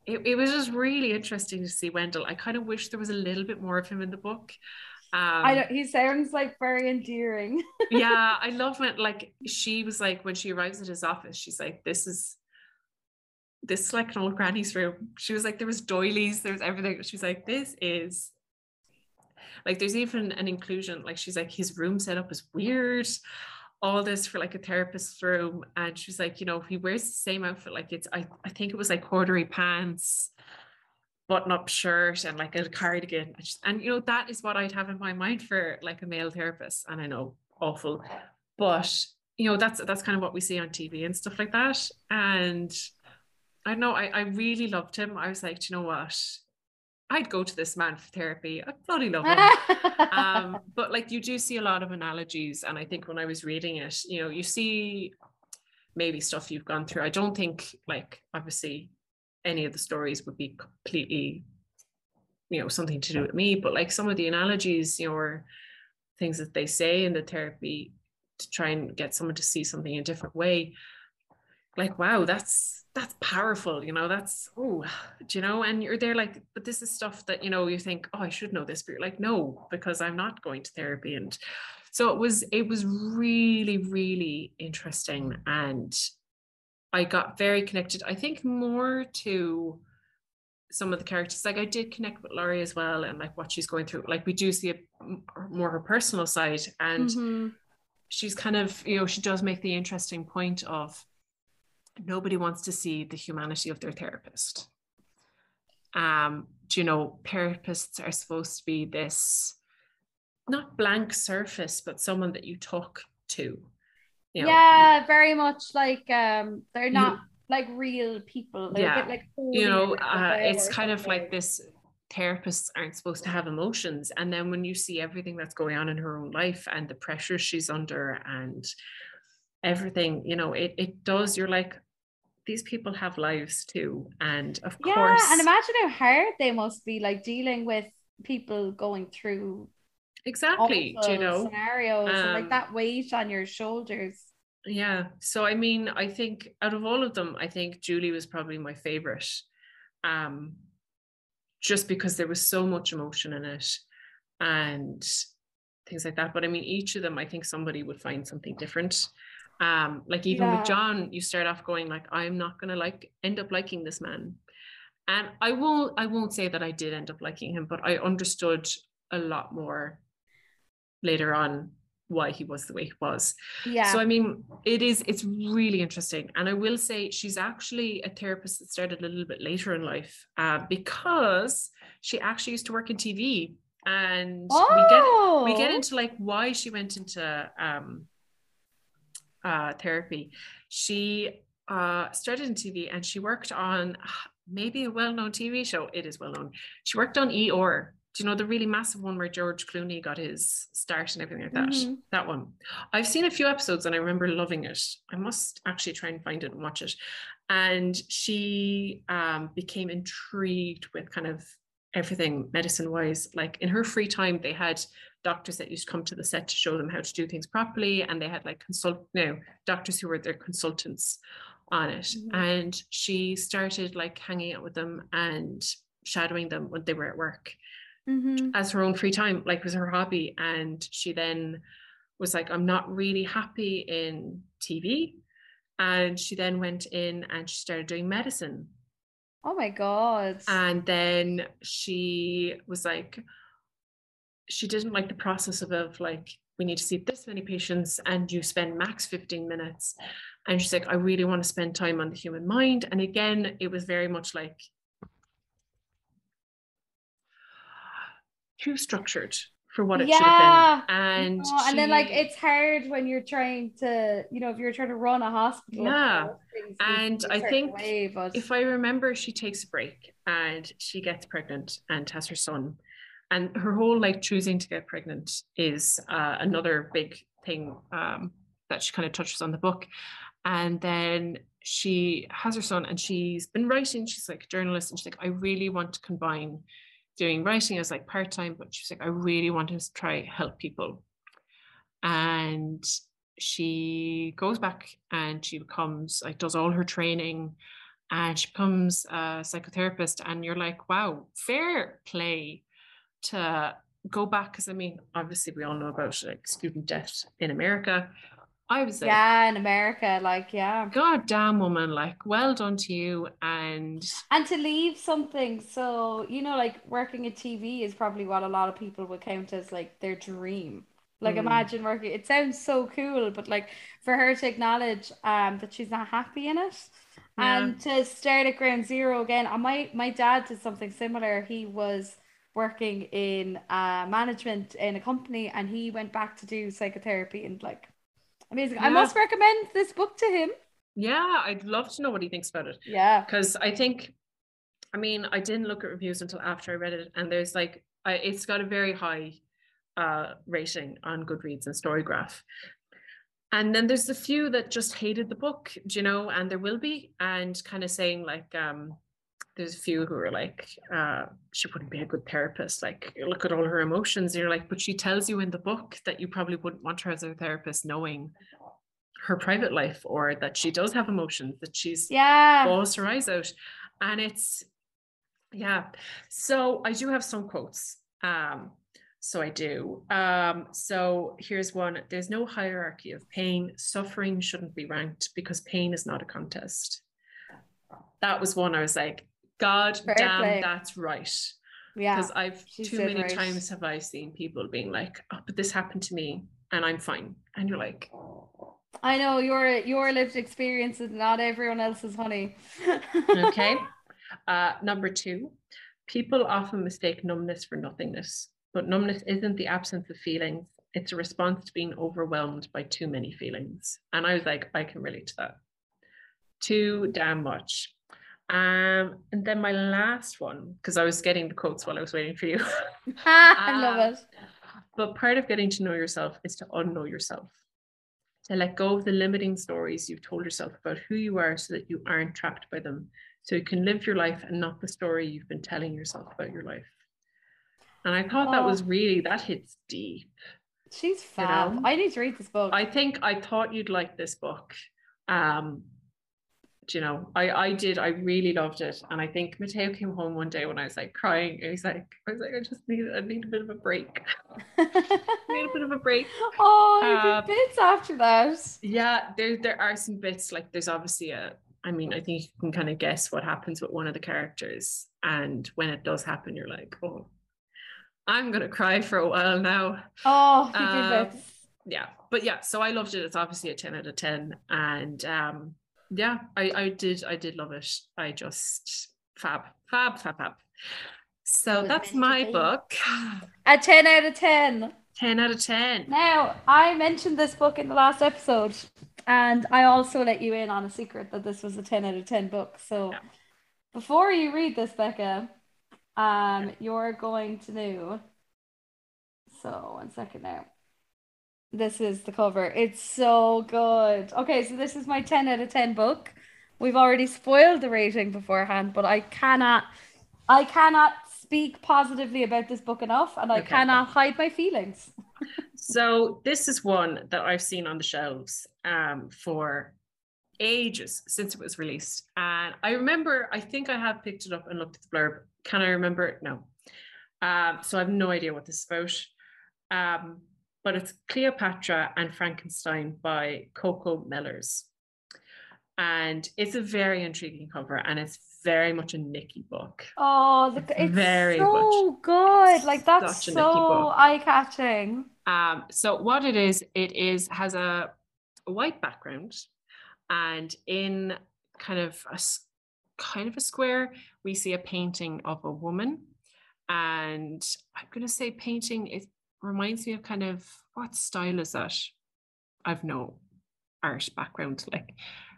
it, it was just really interesting to see Wendell. I kind of wish there was a little bit more of him in the book. Um, I don't, he sounds like very endearing. yeah, I love when, like, she was like, when she arrives at his office, she's like, this is this is like an old granny's room. She was like, there was doilies, there was everything. She's like, this is like, there's even an inclusion, like she's like, his room setup is weird, all this for like a therapist's room. And she's like, you know, he wears the same outfit, like it's I, I think it was like corduroy pants, button-up shirt, and like a cardigan. And, just, and you know, that is what I'd have in my mind for like a male therapist. And I know, awful, but you know, that's that's kind of what we see on T V and stuff like that. And I know, I, I really loved him. I was like, do you know what? I'd go to this man for therapy. I bloody love him. um, but like, you do see a lot of analogies. And I think when I was reading it, you know, you see maybe stuff you've gone through. I don't think, like, obviously any of the stories would be completely, you know, something to do with me, but like some of the analogies, you know, or things that they say in the therapy to try and get someone to see something in a different way. Like, wow, that's that's powerful, you know, that's, oh, do you know, and you're there like, but this is stuff that, you know, you think, oh, I should know this, but you're like, no, because I'm not going to therapy. And so it was, it was really, really interesting. And I got very connected, I think, more to some of the characters. Like, I did connect with Laurie as well, and like what she's going through. Like, we do see a, more her personal side, and mm-hmm. she's kind of, you know, she does make the interesting point of, nobody wants to see the humanity of their therapist. Um, do you know, therapists are supposed to be this, not blank surface, but someone that you talk to. You know, yeah, very much like um, they're not you, like real people. They're yeah, a bit like, you know, uh, it's kind of like this. Therapists aren't supposed to have emotions, and then when you see everything that's going on in her own life and the pressure she's under and everything, you know, it it does. You're like, these people have lives too. And of yeah, course. And imagine how hard they must be, like dealing with people going through exactly, do you know, scenarios um, and like that weight on your shoulders. Yeah. So, I mean, I think out of all of them, I think Julie was probably my favorite. Um, just because there was so much emotion in it and things like that. But I mean, each of them, I think somebody would find something different. Um, like even yeah. with John, you start off going like, I'm not gonna like end up liking this man. And I won't I won't say that I did end up liking him, but I understood a lot more later on why he was the way he was. Yeah. So I mean, it is it's really interesting. And I will say she's actually a therapist that started a little bit later in life, uh, because she actually used to work in T V. And oh. we get we get into like why she went into um uh therapy. She uh started in T V and she worked on maybe a well-known T V show. It is well-known. She worked on E R. Do you know the really massive one where George Clooney got his start and everything like that? Mm-hmm. That one. I've seen a few episodes and I remember loving it. I must actually try and find it and watch it. And she um became intrigued with kind of everything medicine-wise. Like in her free time, they had doctors that used to come to the set to show them how to do things properly, and they had like consult you know, doctors who were their consultants on it. Mm-hmm. And she started like hanging out with them and shadowing them when they were at work, mm-hmm. as her own free time, like was her hobby. And she then was like, I'm not really happy in T V. And she then went in and she started doing medicine. Oh my God. And then she was like, she didn't like the process of, of like, we need to see this many patients and you spend max fifteen minutes. And she's like, I really want to spend time on the human mind. And again, it was very much like too structured for what it yeah. should have been. And, oh, and she, then like, it's hard when you're trying to, you know, if you're trying to run a hospital. Yeah. And I think way, but... if I remember, she takes a break and she gets pregnant and has her son. And her whole like choosing to get pregnant is uh, another big thing um, that she kind of touches on the book. And then she has her son and she's been writing. She's like a journalist and she's like, I really want to combine doing writing as like part-time, but she's like, I really want to try help people. And she goes back and she becomes like, does all her training and she becomes a psychotherapist, and you're like, wow, fair play to go back. Because I mean, obviously we all know about like student debt in America. I was like, Yeah, in America, like, yeah. God damn, woman, like, well done to you. And And to leave something so, you know, like working at T V is probably what a lot of people would count as like their dream. Like mm, imagine working, it sounds so cool, but like for her to acknowledge um that she's not happy in it yeah, and to start at ground zero again. And my my dad did something similar. He was working in uh management in a company and he went back to do psychotherapy and like amazing. I yeah, must recommend this book to him. yeah. I'd love to know what he thinks about it. Yeah. Because I think, I mean, I didn't look at reviews until after I read it, and there's like, I, it's got a very high uh, rating on Goodreads and Storygraph. And then there's a few that just hated the book, you know, and there will be, and kind of saying like, um, there's a few who are like, uh, she wouldn't be a good therapist. Like, look at all her emotions. And you're like, but she tells you in the book that you probably wouldn't want her as a therapist, knowing her private life, or that she does have emotions, that she's Yeah. balls her eyes out. And it's, yeah. So I do have some quotes. Um, so I do. Um, so here's one. There's no hierarchy of pain. Suffering shouldn't be ranked because pain is not a contest. That was one I was like, God Fair damn, play. that's right. Yeah. Because I've She's too dead many right. times have I seen people being like, oh, but this happened to me and I'm fine. And you're like, I know your your lived experience is not everyone else's, honey. okay. Uh, number two, people often mistake numbness for nothingness, but numbness isn't the absence of feelings. It's a response to being overwhelmed by too many feelings. And I was like, I can relate to that. Too damn much. Um, and then my last one, because I was getting the quotes while I was waiting for you. I love um, it. but part of getting to know yourself is to unknow yourself, to let go of the limiting stories you've told yourself about who you are so that you aren't trapped by them, so you can live your life and not the story you've been telling yourself about your life. And I thought that was Oh, really, that hits deep, she's you fab. know? I need to read this book. I think I thought you'd like this book. Um, you know, I I did, I really loved it. And I think Mateo came home one day when I was like crying, and he's like, I was like, I just need I need a bit of a break. I need a bit of a break. Oh, you Uh, did bits after that. yeah, there there are some bits, like there's obviously a, I mean, I think you can kind of guess what happens with one of the characters. And when it does happen, you're like, oh, I'm gonna cry for a while now. Oh, you did Um, bits. yeah, but yeah, so I loved it. It's obviously a ten out of ten. And um, yeah, I, I did, I did love it. I just fab, fab, fab, fab. It So was that's meant to my be. book. A ten out of ten. ten out of ten. Now, I mentioned this book in the last episode, and I also let you in on a secret that this was a ten out of ten book. So Yeah. before you read this, Becca, um, you're going to know. So, one second now. This is the cover. It's so good. Okay, so this is my ten out of ten book. We've already spoiled the rating beforehand, but I cannot I cannot speak positively about this book enough, and I Okay. cannot hide my feelings. So this is one that I've seen on the shelves um, for ages since it was released. And I remember, I think I have picked it up and looked at the blurb. Can I remember it? No. Um, so I have no idea what this is about. Um, but it's Cleopatra and Frankenstein by Coco Mellors. And it's a very intriguing cover, and it's very much a Nikki book. Oh, the, it's Very much. so good. Like that's Such a Nikki so book. eye-catching. Um, so what it is, it is has a, a white background, and in kind of a kind of a square, we see a painting of a woman. And I'm going to say painting, it reminds me of kind of, what style is that? I've no art background. Like,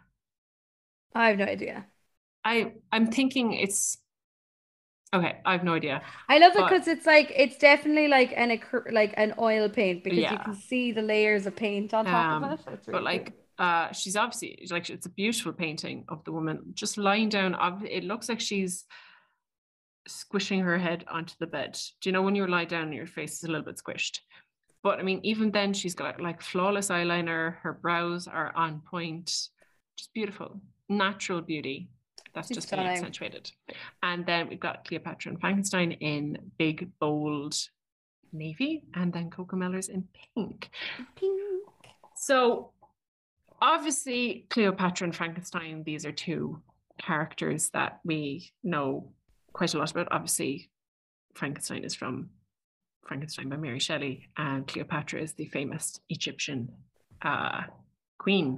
I have no idea. I, I'm thinking it's, okay, I have no idea. I love it But because it's like it's definitely like an acry- like an oil paint because you can yeah, see the layers of paint on top of um, it. It's but really like, cool. uh, she's obviously like, it's a beautiful painting of the woman just lying down. It looks like she's squishing her head onto the bed. Do you know when you lie down and your face is a little bit squished? But I mean, even then, she's got like flawless eyeliner. Her brows are on point. Just beautiful, natural beauty. That's She's just being stunning. accentuated. And then we've got Cleopatra and Frankenstein in big, bold navy, and then Cocomelon's in pink. Pink. So obviously Cleopatra and Frankenstein, these are two characters that we know quite a lot about. Obviously Frankenstein is from Frankenstein by Mary Shelley, and Cleopatra is the famous Egyptian uh, queen.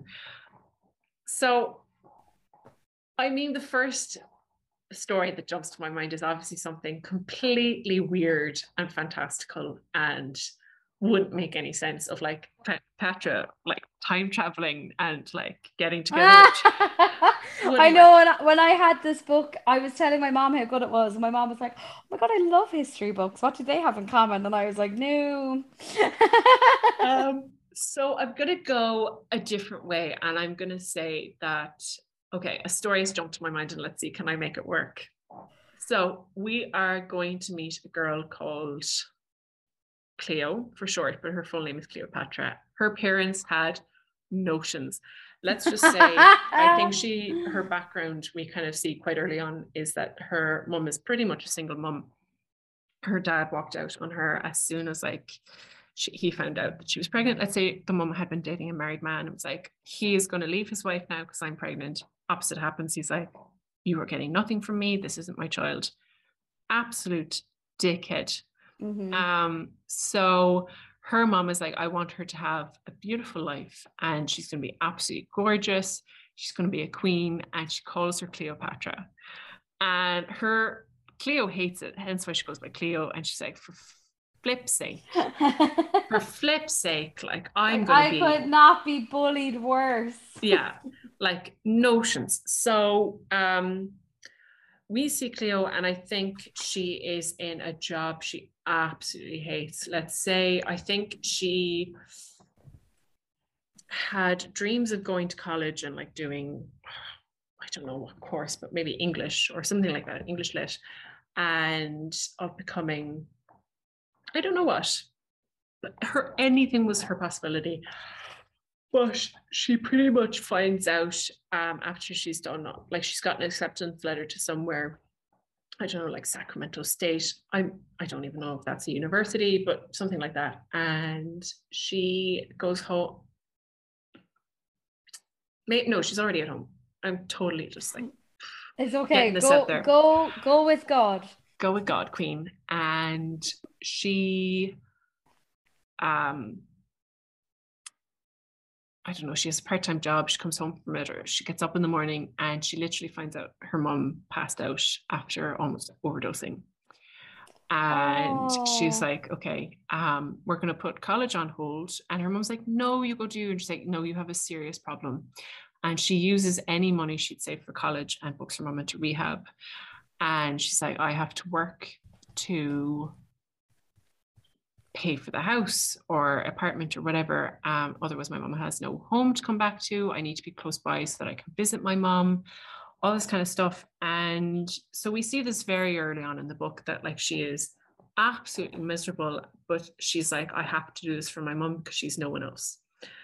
So, I mean, the first story that jumps to my mind is obviously something completely weird and fantastical and wouldn't make any sense, of like Patra like time traveling and like getting together. I know when I, when I had this book, I was telling my mom how good it was, and my mom was like, "Oh my God, I love history books. What do they have in common?" And I was like, "No." um, so I'm gonna go a different way, and I'm gonna say that, okay, a story has jumped to my mind, and let's see, can I make it work? So we are going to meet a girl called Cleo for short, but her full name is Cleopatra. Her parents had notions. Let's just say, I think she, her background, we kind of see quite early on, is that her mum is pretty much a single mum. Her dad walked out on her as soon as like she, he found out that she was pregnant. Let's say the mum had been dating a married man. It was like, he is going to leave his wife now because I'm pregnant. Opposite happens. He's like, you are getting nothing from me. This isn't my child. Absolute dickhead. Mm-hmm. Um, so her mom is like, I want her to have a beautiful life, and she's going to be absolutely gorgeous. She's going to be a queen, and she calls her Cleopatra. And her Cleo hates it, hence why she goes by Cleo. And she's like, for flip's sake, for flip's sake, like I'm like, gonna I be, could not be bullied worse. Yeah, like notions. So um we see Cleo, and I think she is in a job she absolutely hates. Let's say, I think she had dreams of going to college and like doing, I don't know what course, but maybe English or something like that, English lit, and of becoming, I don't know what, but her, anything was her possibility. But she pretty much finds out um, after she's done, like she's got an acceptance letter to somewhere, I don't know, like Sacramento State. I'm, I don't even know if that's a university, but something like that. And she goes home. No, she's already at home. I'm totally just like, it's okay. Go, go, go with God. Go with God, Queen. And she, um, I don't know, she has a part-time job. She comes home from it, or she gets up in the morning and she literally finds out her mum passed out after almost overdosing. And oh. she's like, okay, um, we're going to put college on hold. And her mum's like, no, you go do. And she's like, no, you have a serious problem. And she uses any money she'd saved for college and books her mum into rehab. And she's like, I have to work to pay for the house or apartment or whatever. Um, otherwise, my mom has no home to come back to. I need to be close by so that I can visit my mom, all this kind of stuff. And so we see this very early on in the book that like she is absolutely miserable, but she's like, I have to do this for my mom because she's no one else.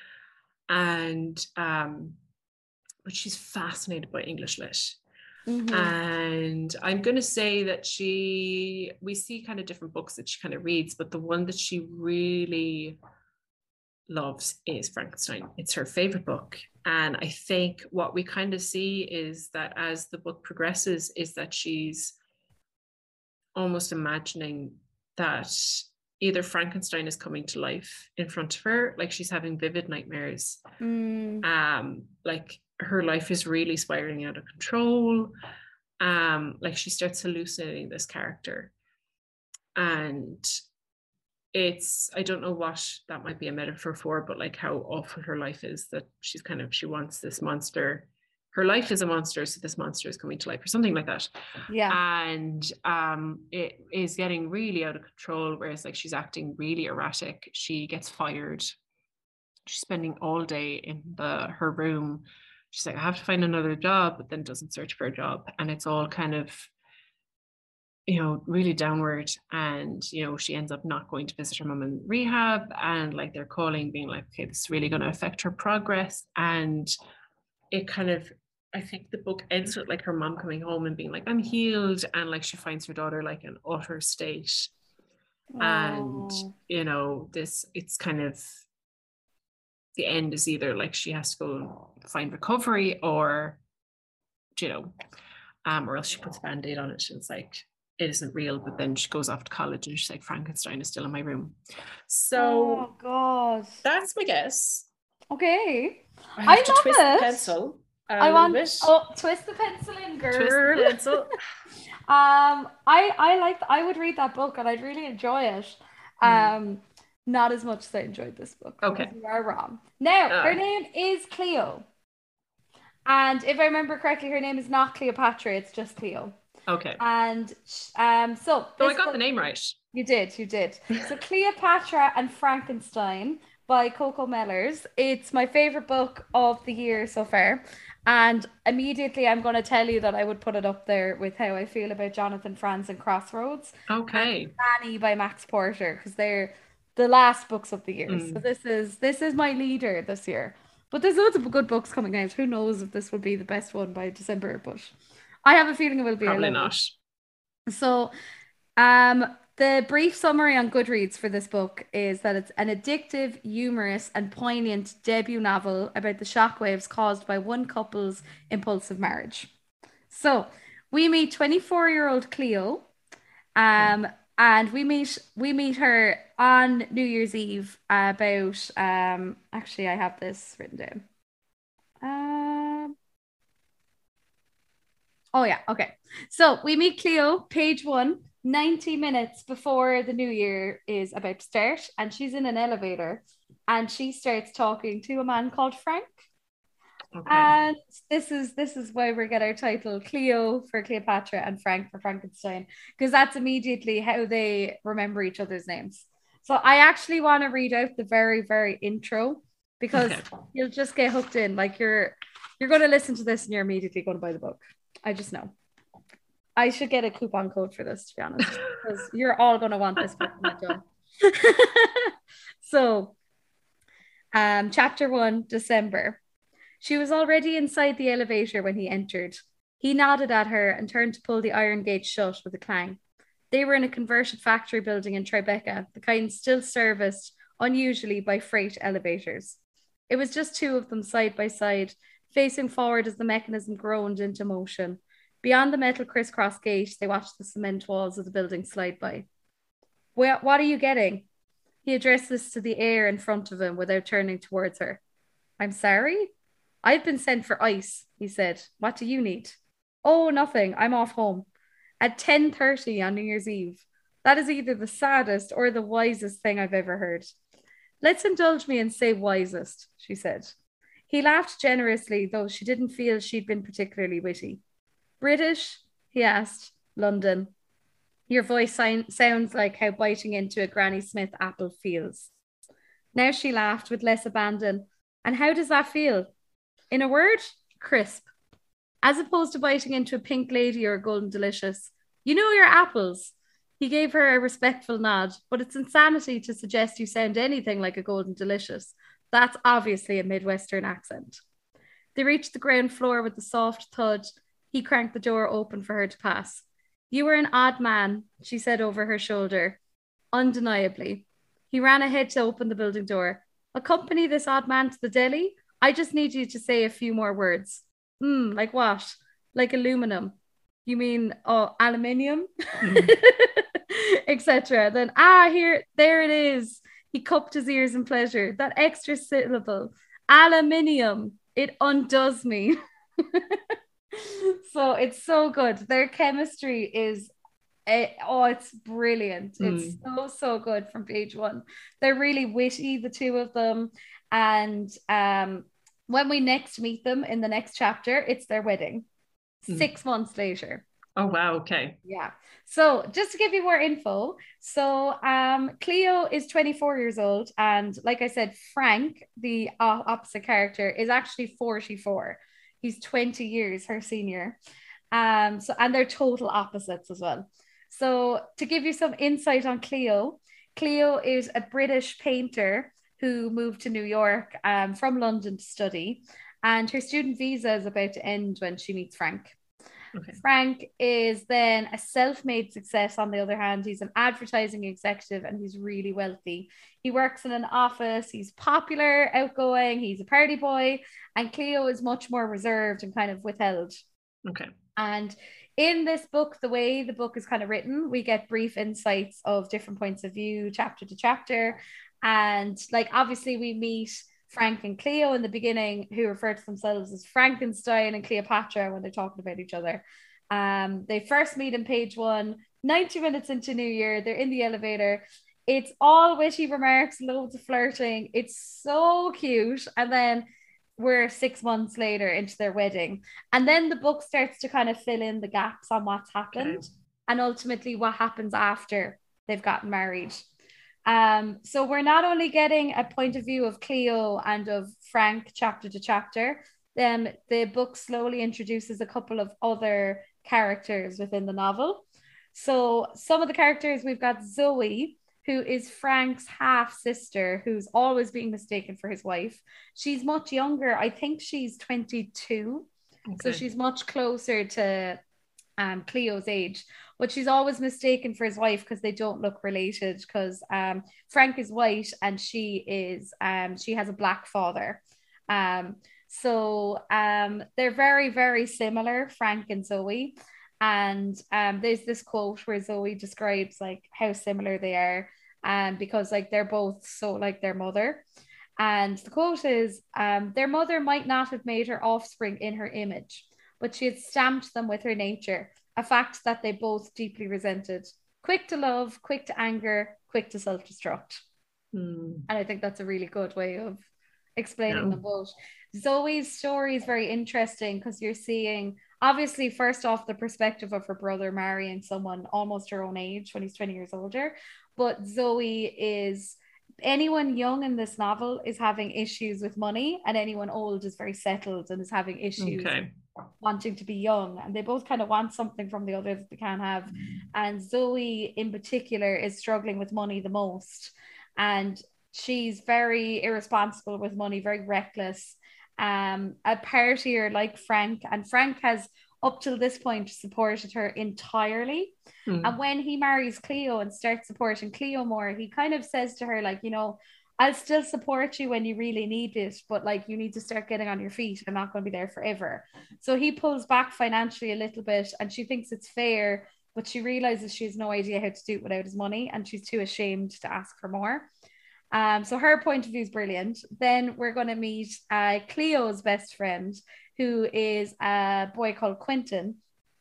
And um, but she's fascinated by English lit. Mm-hmm. And I'm going to say that she, we see kind of different books that she kind of reads, but the one that she really loves is Frankenstein. It's her favorite book. And I think what we kind of see is that as the book progresses, is that she's almost imagining that either Frankenstein is coming to life in front of her, like she's having vivid nightmares. Mm. Um, like her life is really spiraling out of control. Um, like she starts hallucinating this character. And it's, I don't know what that might be a metaphor for, but like how awful her life is, that she's kind of, she wants this monster. Her life is a monster, so this monster is coming to life or something like that. Yeah. And um, it is getting really out of control, whereas like she's acting really erratic. She gets fired. She's spending all day in the her room. She's like, I have to find another job, but then doesn't search for a job. And it's all kind of, you know, really downward. And, you know, she ends up not going to visit her mom in rehab. And like they're calling, being like, okay, this is really going to affect her progress. And it kind of I think the book ends with like her mom coming home and being like, I'm healed. And like she finds her daughter like in utter state. And, Oh. you know, this, it's kind of, the end is either like she has to go find recovery or, you know, um, or else she puts a band-aid on it and it's like, it isn't real. But then she goes off to college and she's like, Frankenstein is still in my room. So Oh God. that's my guess. Okay. I I have to love twist the it. pencil a I little want bit. oh twist the pencil in, Twist girl. the pencil. Um, I I like I would read that book and I'd really enjoy it. Hmm. Um, not as much as I enjoyed this book because Okay. you are wrong. Now, her Uh, name is Cleo. And if I remember correctly, her name is not Cleopatra, it's just Cleo. okay. And um, so So I this got book, the name right. you did, you did. So Cleopatra and Frankenstein by Coco Mellors. It's my favorite book of the year so far. And immediately I'm going to tell you that I would put it up there with how I feel about Jonathan Franz and Crossroads and Okay. Annie by Max Porter because they're the last books of the year. So Mm, this is this is my leader this year. But there's loads of good books coming out. Who knows if this will be the best one by December, but I have a feeling it will be. I probably love not. it. So um, the brief summary on Goodreads for this book is that it's an addictive, humorous, and poignant debut novel about the shockwaves caused by one couple's impulsive marriage. So we meet twenty-four-year-old Cleo, Okay. um, and we meet we meet her on New Year's Eve about um actually I have this written down. Um, Oh, yeah. Okay. So we meet Cleo, page one, ninety minutes before the new year is about to start. And she's in an elevator and she starts talking to a man called Frank. Okay. And this is this is why we get our title Cleo for Cleopatra and Frank for Frankenstein, because that's immediately how they remember each other's names. So I actually want to read out the very, very intro because Okay. you'll just get hooked in. Like you're you're going to listen to this and you're immediately going to buy the book. I just know. I should get a coupon code for this, to be honest, because you're all going to want this book when it's done. So, um, chapter one, December. She was already inside the elevator when he entered. He nodded at her and turned to pull the iron gate shut with a clang. They were in a converted factory building in Tribeca, the kind still serviced unusually by freight elevators. It was just two of them side by side, facing forward as the mechanism groaned into motion. Beyond the metal crisscross gate, they watched the cement walls of the building slide by. What are you getting? He addressed this to the air in front of him without turning towards her. I'm sorry? I've been sent for ice, he said. What do you need? Oh, nothing. I'm off home. At ten thirty on New Year's Eve. That is either the saddest or the wisest thing I've ever heard. Let's indulge me and say wisest, she said. He laughed generously, though she didn't feel she'd been particularly witty. British? He asked. London. Your voice sounds like how biting into a Granny Smith apple feels. Now she laughed with less abandon. And how does that feel? In a word, crisp. As opposed to biting into a pink lady or a golden delicious. You know your apples. He gave her a respectful nod, but it's insanity to suggest you sound anything like a golden delicious. That's obviously a Midwestern accent. They reached the ground floor with a soft thud. He cranked the door open for her to pass. You were an odd man, she said over her shoulder. Undeniably. He ran ahead to open the building door. Accompany this odd man to the deli? I just need you to say a few more words. Hmm, like what? Like aluminum. You mean oh aluminium? Mm. et cetera. Then ah here, there it is. He cupped his ears in pleasure. That extra syllable. Aluminium. It undoes me. So it's so good. Their chemistry is it, oh, it's brilliant. Mm. It's so, so good from page one. They're really witty, the two of them. And um, when we next meet them in the next chapter, it's their wedding mm. six months later. Oh, wow. Okay. Yeah. So just to give you more info. So um, Cleo is twenty-four years old. And like I said, Frank, the uh, opposite character, is actually forty-four. He's twenty years her senior. Um, so and they're total opposites as well. So to give you some insight on Cleo, Cleo is a British painter who moved to New York um, from London to study. and her student visa is about to end when she meets Frank. Okay. Frank is then a self-made success. On the other hand, he's an advertising executive and he's really wealthy. He works in an office, he's popular, outgoing, he's a party boy, and Cleo is much more reserved and kind of withheld. Okay. And in this book, the way the book is kind of written, we get brief insights of different points of view, chapter to chapter. And like, obviously, we meet Frank and Cleo in the beginning, who refer to themselves as Frankenstein and Cleopatra when they're talking about each other. Um, they first meet in page one, ninety minutes into New Year. They're in the elevator. It's all witty remarks, loads of flirting. It's so cute. And then we're six months later into their wedding. And then the book starts to kind of fill in the gaps on what's happened Okay. and ultimately what happens after they've gotten married. Um, so we're not only getting a point of view of Cleo and of Frank chapter to chapter, then the book slowly introduces a couple of other characters within the novel. So some of the characters, we've got Zoe, who is Frank's half sister, who's always being mistaken for his wife. She's much younger. I think she's twenty-two. Okay. So she's much closer to um, Cleo's age, but she's always mistaken for his wife because they don't look related. Because um, Frank is white and she is um, she has a black father. Um, so um, they're very, very similar, Frank and Zoe. And um, there's this quote where Zoe describes like how similar they are, um, because like they're both so like their mother. And the quote is, um, their mother might not have made her offspring in her image, but she had stamped them with her nature, a fact that they both deeply resented. Quick to love, quick to anger, quick to self-destruct. Mm. And I think that's a really good way of explaining Yeah. them both. Zoe's story is very interesting because you're seeing, obviously, first off, the perspective of her brother marrying someone almost her own age when he's twenty years older. But Zoe is, anyone young in this novel is having issues with money, and anyone old is very settled and is having issues Okay. wanting to be young. And they both kind of want something from the other that they can't have. And Zoe, in particular, is struggling with money the most. And she's very irresponsible with money, very reckless. Um, a partier like Frank, and Frank has up till this point supported her entirely. Mm. And when he marries Cleo and starts supporting Cleo more, he kind of says to her, like, you know, I'll still support you when you really need it, but like you need to start getting on your feet. I'm not going to be there forever. So he pulls back financially a little bit, and she thinks it's fair, but she realizes she has no idea how to do it without his money, and she's too ashamed to ask for more. Um, so her point of view is brilliant. Then we're going to meet uh, Cleo's best friend, who is a boy called Quentin.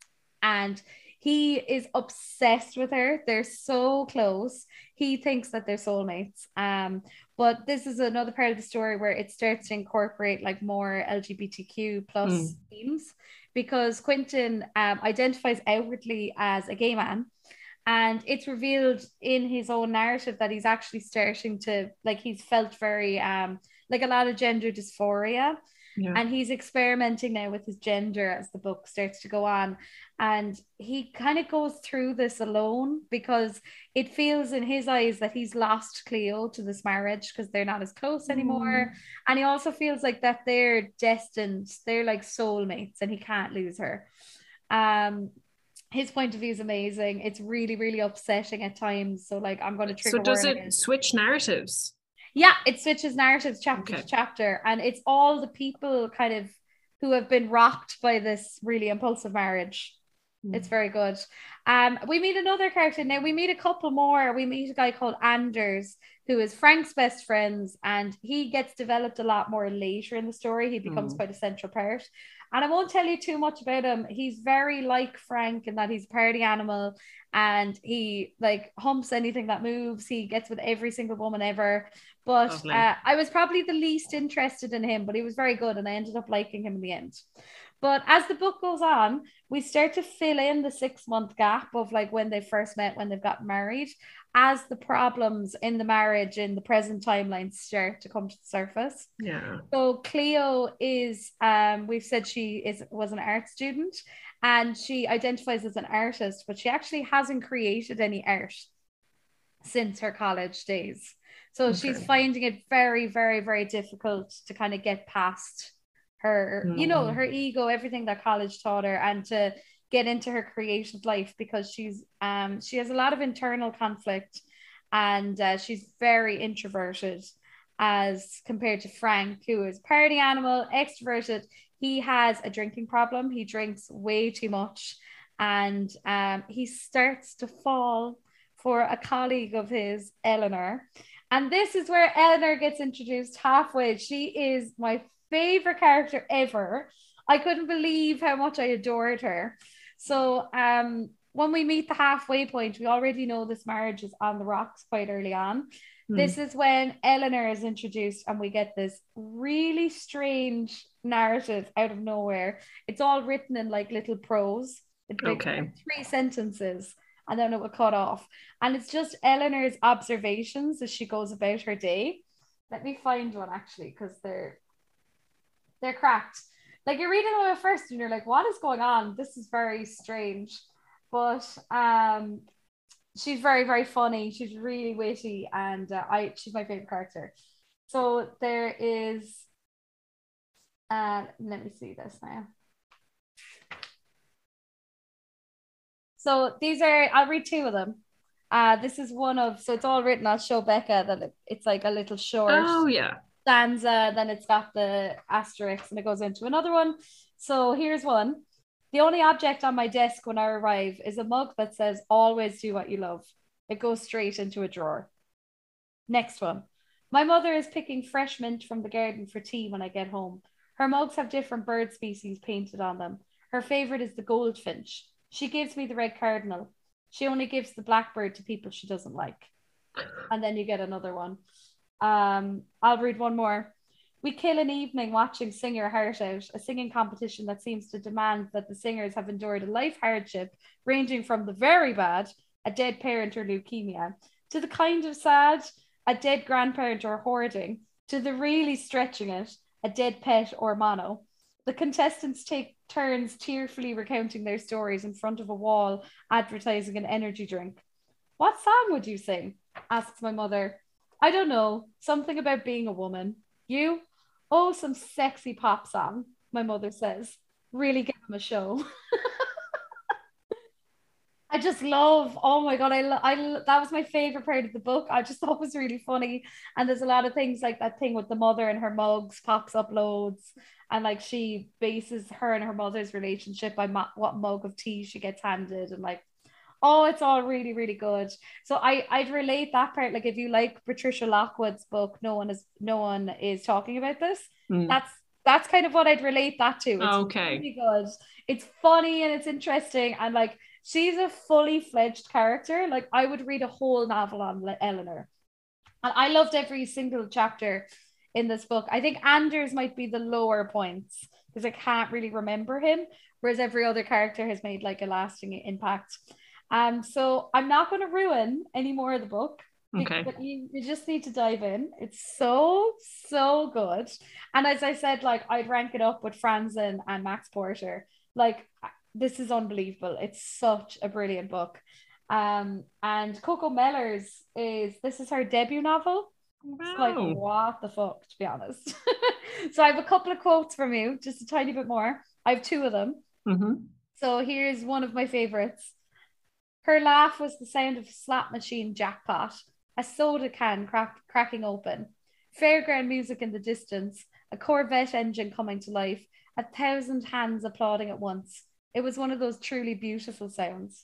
And he is obsessed with her. They're so close. He thinks that they're soulmates. Um, but this is another part of the story where it starts to incorporate like more L G B T Q plus Mm. themes, because Quentin um, identifies outwardly as a gay man. And it's revealed in his own narrative that he's actually starting to, like, he's felt very, um, like a lot of gender dysphoria. Yeah. And he's experimenting now with his gender as the book starts to go on. And he kind of goes through this alone because it feels in his eyes that he's lost Cleo to this marriage because they're not as close anymore. Mm. And he also feels like that they're destined, they're like soulmates and he can't lose her. Um, his point of view is amazing. It's really, really upsetting at times. So, like, I'm going to trigger So does warning. it switch narratives? Yeah, it switches narratives chapter Okay. to chapter, and it's all the people kind of who have been rocked by this really impulsive marriage. Mm. It's very good. Um, we meet another character now. We meet a couple more. We meet a guy called Anders, who is Frank's best friends, and he gets developed a lot more later in the story. He becomes Mm. quite a central part. And I won't tell you too much about him. He's very like Frank in that he's a party animal and he like humps anything that moves. He gets with every single woman ever. But Lovely. uh, I was probably the least interested in him, but he was very good and I ended up liking him in the end. But as the book goes on, we start to fill in the six month gap of like when they first met, when they've got married, as the problems in the marriage in the present timeline start to come to the surface. Yeah. So Cleo is, um, we've said she is was an art student and she identifies as an artist, but she actually hasn't created any art since her college days. So Okay. she's finding it very, very, very difficult to kind of get past her, you know, Mm. her ego, everything that college taught her, and to get into her creative life because she's um she has a lot of internal conflict, and uh, she's very introverted as compared to Frank, who is party animal, extroverted. He has a drinking problem. He drinks way too much, and um, he starts to fall for a colleague of his, Eleanor. And this is where Eleanor gets introduced halfway. She is my favorite character ever. I couldn't believe how much I adored her. So um, when we meet the halfway point, we already know this marriage is on the rocks quite early on. Mm. This is when Eleanor is introduced, and we get this really strange narrative out of nowhere. It's all written in like little prose. It's like Okay. three sentences, and then it will cut off. And it's just Eleanor's observations as she goes about her day. Let me find one actually, because they're they're cracked. Like you're reading them at first and you're like, what is going on? This is very strange. But um she's very, very funny. She's really witty, and uh, I she's my favorite character. So there is uh let me see this now. So these are, I'll read two of them. Uh, this is one of, so it's all written, I'll show Becca that it, it's like a little short Oh, yeah. stanza, then it's got the asterisk and it goes into another one. So here's one. The only object on my desk when I arrive is a mug that says, always do what you love. It goes straight into a drawer. Next one. My mother is picking fresh mint from the garden for tea when I get home. Her mugs have different bird species painted on them. Her favorite is the goldfinch. She gives me the red cardinal. She only gives the blackbird to people she doesn't like. And then you get another one. Um, I'll read one more. We kill an evening watching Sing Your Heart Out, a singing competition that seems to demand that the singers have endured a life hardship ranging from the very bad, a dead parent or leukemia, to the kind of sad, a dead grandparent or hoarding, to the really stretching it, a dead pet or mono. The contestants take turns tearfully recounting their stories in front of a wall advertising an energy drink. What song would you sing? Asks my mother. I don't know. Something about being a woman. You? Oh, some sexy pop song, my mother says. Really give him a show. I just love, oh my God, I, lo- I lo- that was my favorite part of the book. I just thought it was really funny. And there's a lot of things like that thing with the mother and her mugs pops up loads. And like she bases her and her mother's relationship by mo- what mug of tea she gets handed. And like, oh, it's all really, really good. So I, I'd relate that part. Like if you like Patricia Lockwood's book, no one is no one is talking about this. Mm. That's that's kind of what I'd relate that to. It's Okay. really good. It's funny and it's interesting. And like she's a fully fledged character. Like I would read a whole novel on Le- Eleanor. And I loved every single chapter in this book. I think Anders might be the lower points because I can't really remember him, whereas every other character has made like a lasting impact. Um, so I'm not going to ruin any more of the book. Okay. But you, you just need to dive in. It's so, so good. And as I said, like I'd rank it up with Franzen and Max Porter. Like this is unbelievable. It's such a brilliant book. Um, and Coco Mellors is this is her debut novel. It's like Wow. what the fuck, to be honest. So I have a couple of quotes from you, just a tiny bit more. I have two of them. Mm-hmm. So here's one of my favorites. Her laugh was the sound of a slot machine jackpot, a soda can crack- cracking open, fairground music in the distance, a Corvette engine coming to life, a thousand hands applauding at once. It was one of those truly beautiful sounds.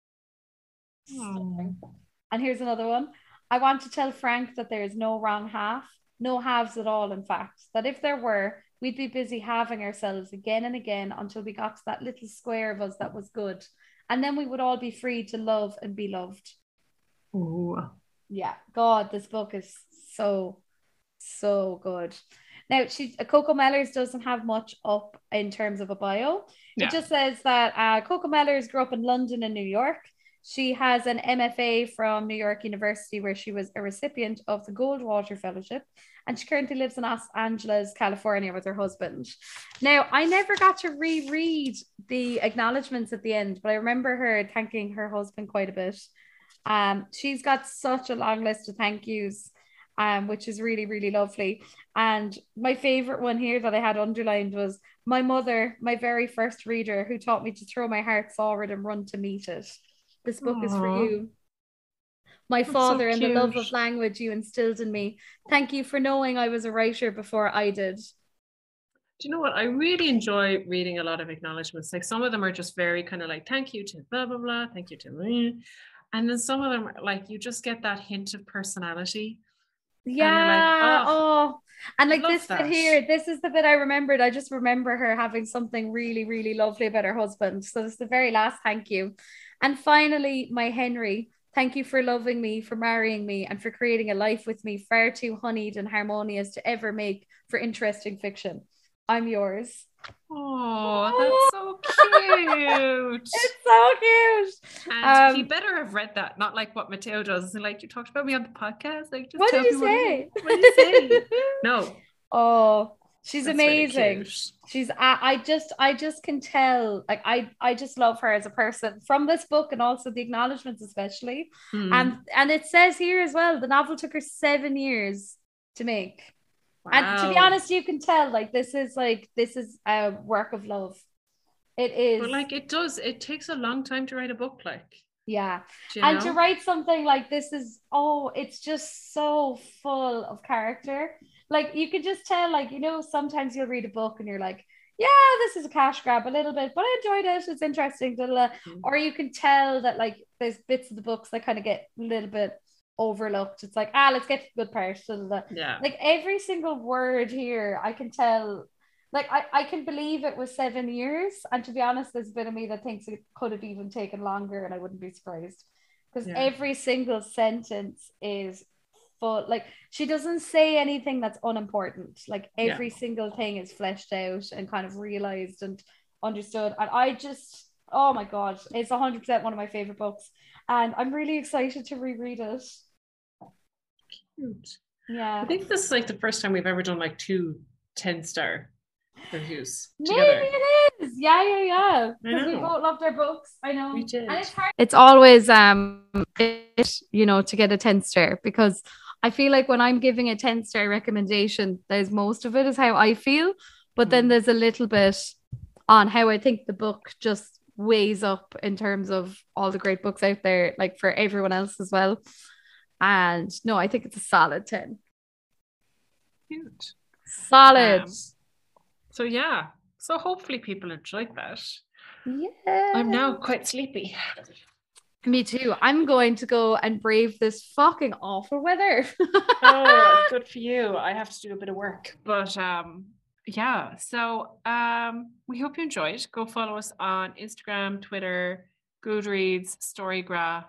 Oh. And here's another one. I want to tell Frank that there is no wrong half, no halves at all, in fact, that if there were, we'd be busy halving ourselves again and again until we got to that little square of us that was good. And then we would all be free to love and be loved. Ooh. Yeah, God, this book is so, so good. Now, she Coco Mellors doesn't have much up in terms of a bio. Yeah. It just says that uh, Coco Mellors grew up in London and New York. She has an M F A from New York University, where she was a recipient of the Goldwater Fellowship, and she currently lives in Los Angeles, California, with her husband. Now, I never got to reread the acknowledgements at the end, but I remember her thanking her husband quite a bit. Um, she's got such a long list of thank yous. um, which is really, really lovely. And my favorite one here that I had underlined was my mother, my very first reader, who taught me to throw my heart forward and run to meet it. This book is for Aw, you. My that's so father and the love of cute. language you instilled in me. Thank you for knowing I was a writer before I did. Do you know what? I really enjoy reading a lot of acknowledgements. Like some of them are just very kind of like, thank you to blah, blah, blah, thank you to me. And then some of them are like, you just get that hint of personality. And you're like, Yeah. oh, Oh, and I like love this bit that. here, this is the bit I remembered. I just remember her having something really, really lovely about her husband. So this is the very last thank you. And finally, my Henry, thank you for loving me, for marrying me, and for creating a life with me far too honeyed and harmonious to ever make for interesting fiction. I'm yours. Oh, that's Oh, so cute. it's so cute. And he Um, better have read that, not like what Mateo does. And like, you talked about me on the podcast. Like, just what did tell you me what it is. say? What did you say? No, Oh, she's that's really amazing. cute. She's I, I just I just can tell like I I just love her as a person from this book and also the acknowledgements especially. And Hmm. and it says here as well the novel took her seven years to make. And to be Wow. honest, you can tell like this is like this is a work of love. It But is. like, it does, it takes a long time to write a book, like, Yeah. do you And to know? write something like this is, oh, it's just so full of character. Like you can just tell, like, you know, sometimes you'll read a book and you're like, yeah, this is a cash grab a little bit, but I enjoyed it. It's interesting. Blah, blah. Mm. Or you can tell that like there's bits of the books that kind of get a little bit overlooked. It's like, ah, let's get to the good part. Blah, blah, blah. Yeah. Like every single word here, I can tell like I, I can believe it was seven years. And to be honest, there's a bit of me that thinks it could have even taken longer and I wouldn't be surprised. Because Yeah. every single sentence is full. Like she doesn't say anything that's unimportant. Like every Yeah. single thing is fleshed out and kind of realized and understood. And I just, oh my God, it's one hundred percent one of my favorite books. And I'm really excited to reread it. Cute. Yeah. I think this is like the first time we've ever done like two ten star reviews Maybe together. it is. Yeah, yeah, yeah. I Because we know. both loved our books. I know. We did. And it's hard. It's always um it, you know, to get a ten star because I feel like when I'm giving a ten star recommendation, there's most of it is how I feel, but then Mm. there's a little bit on how I think the book just weighs up in terms of all the great books out there, like for everyone else as well. And no, I think it's a solid ten. Cute. Solid. Um, so yeah. So hopefully people enjoyed that. Yeah. I'm now quite sleepy. Me too. I'm going to go and brave this fucking awful weather. Oh, good for you. I have to do a bit of work. But um, yeah. So um, we hope you enjoyed. Go follow us on Instagram, Twitter, Goodreads, Storygraph.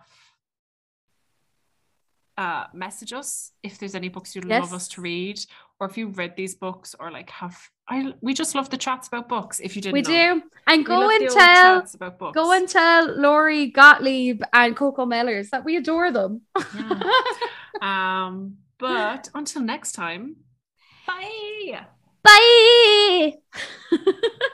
Uh, message us if there's any books you'd Yes. love us to read, or if you've read these books, or like have I. We just love the chats about books. If you didn't, We know. do. And We go love the and old tell chats about books. go and tell Laurie Gottlieb and Coco Mellors that we adore them. Yeah. um, but until next time, bye. Bye.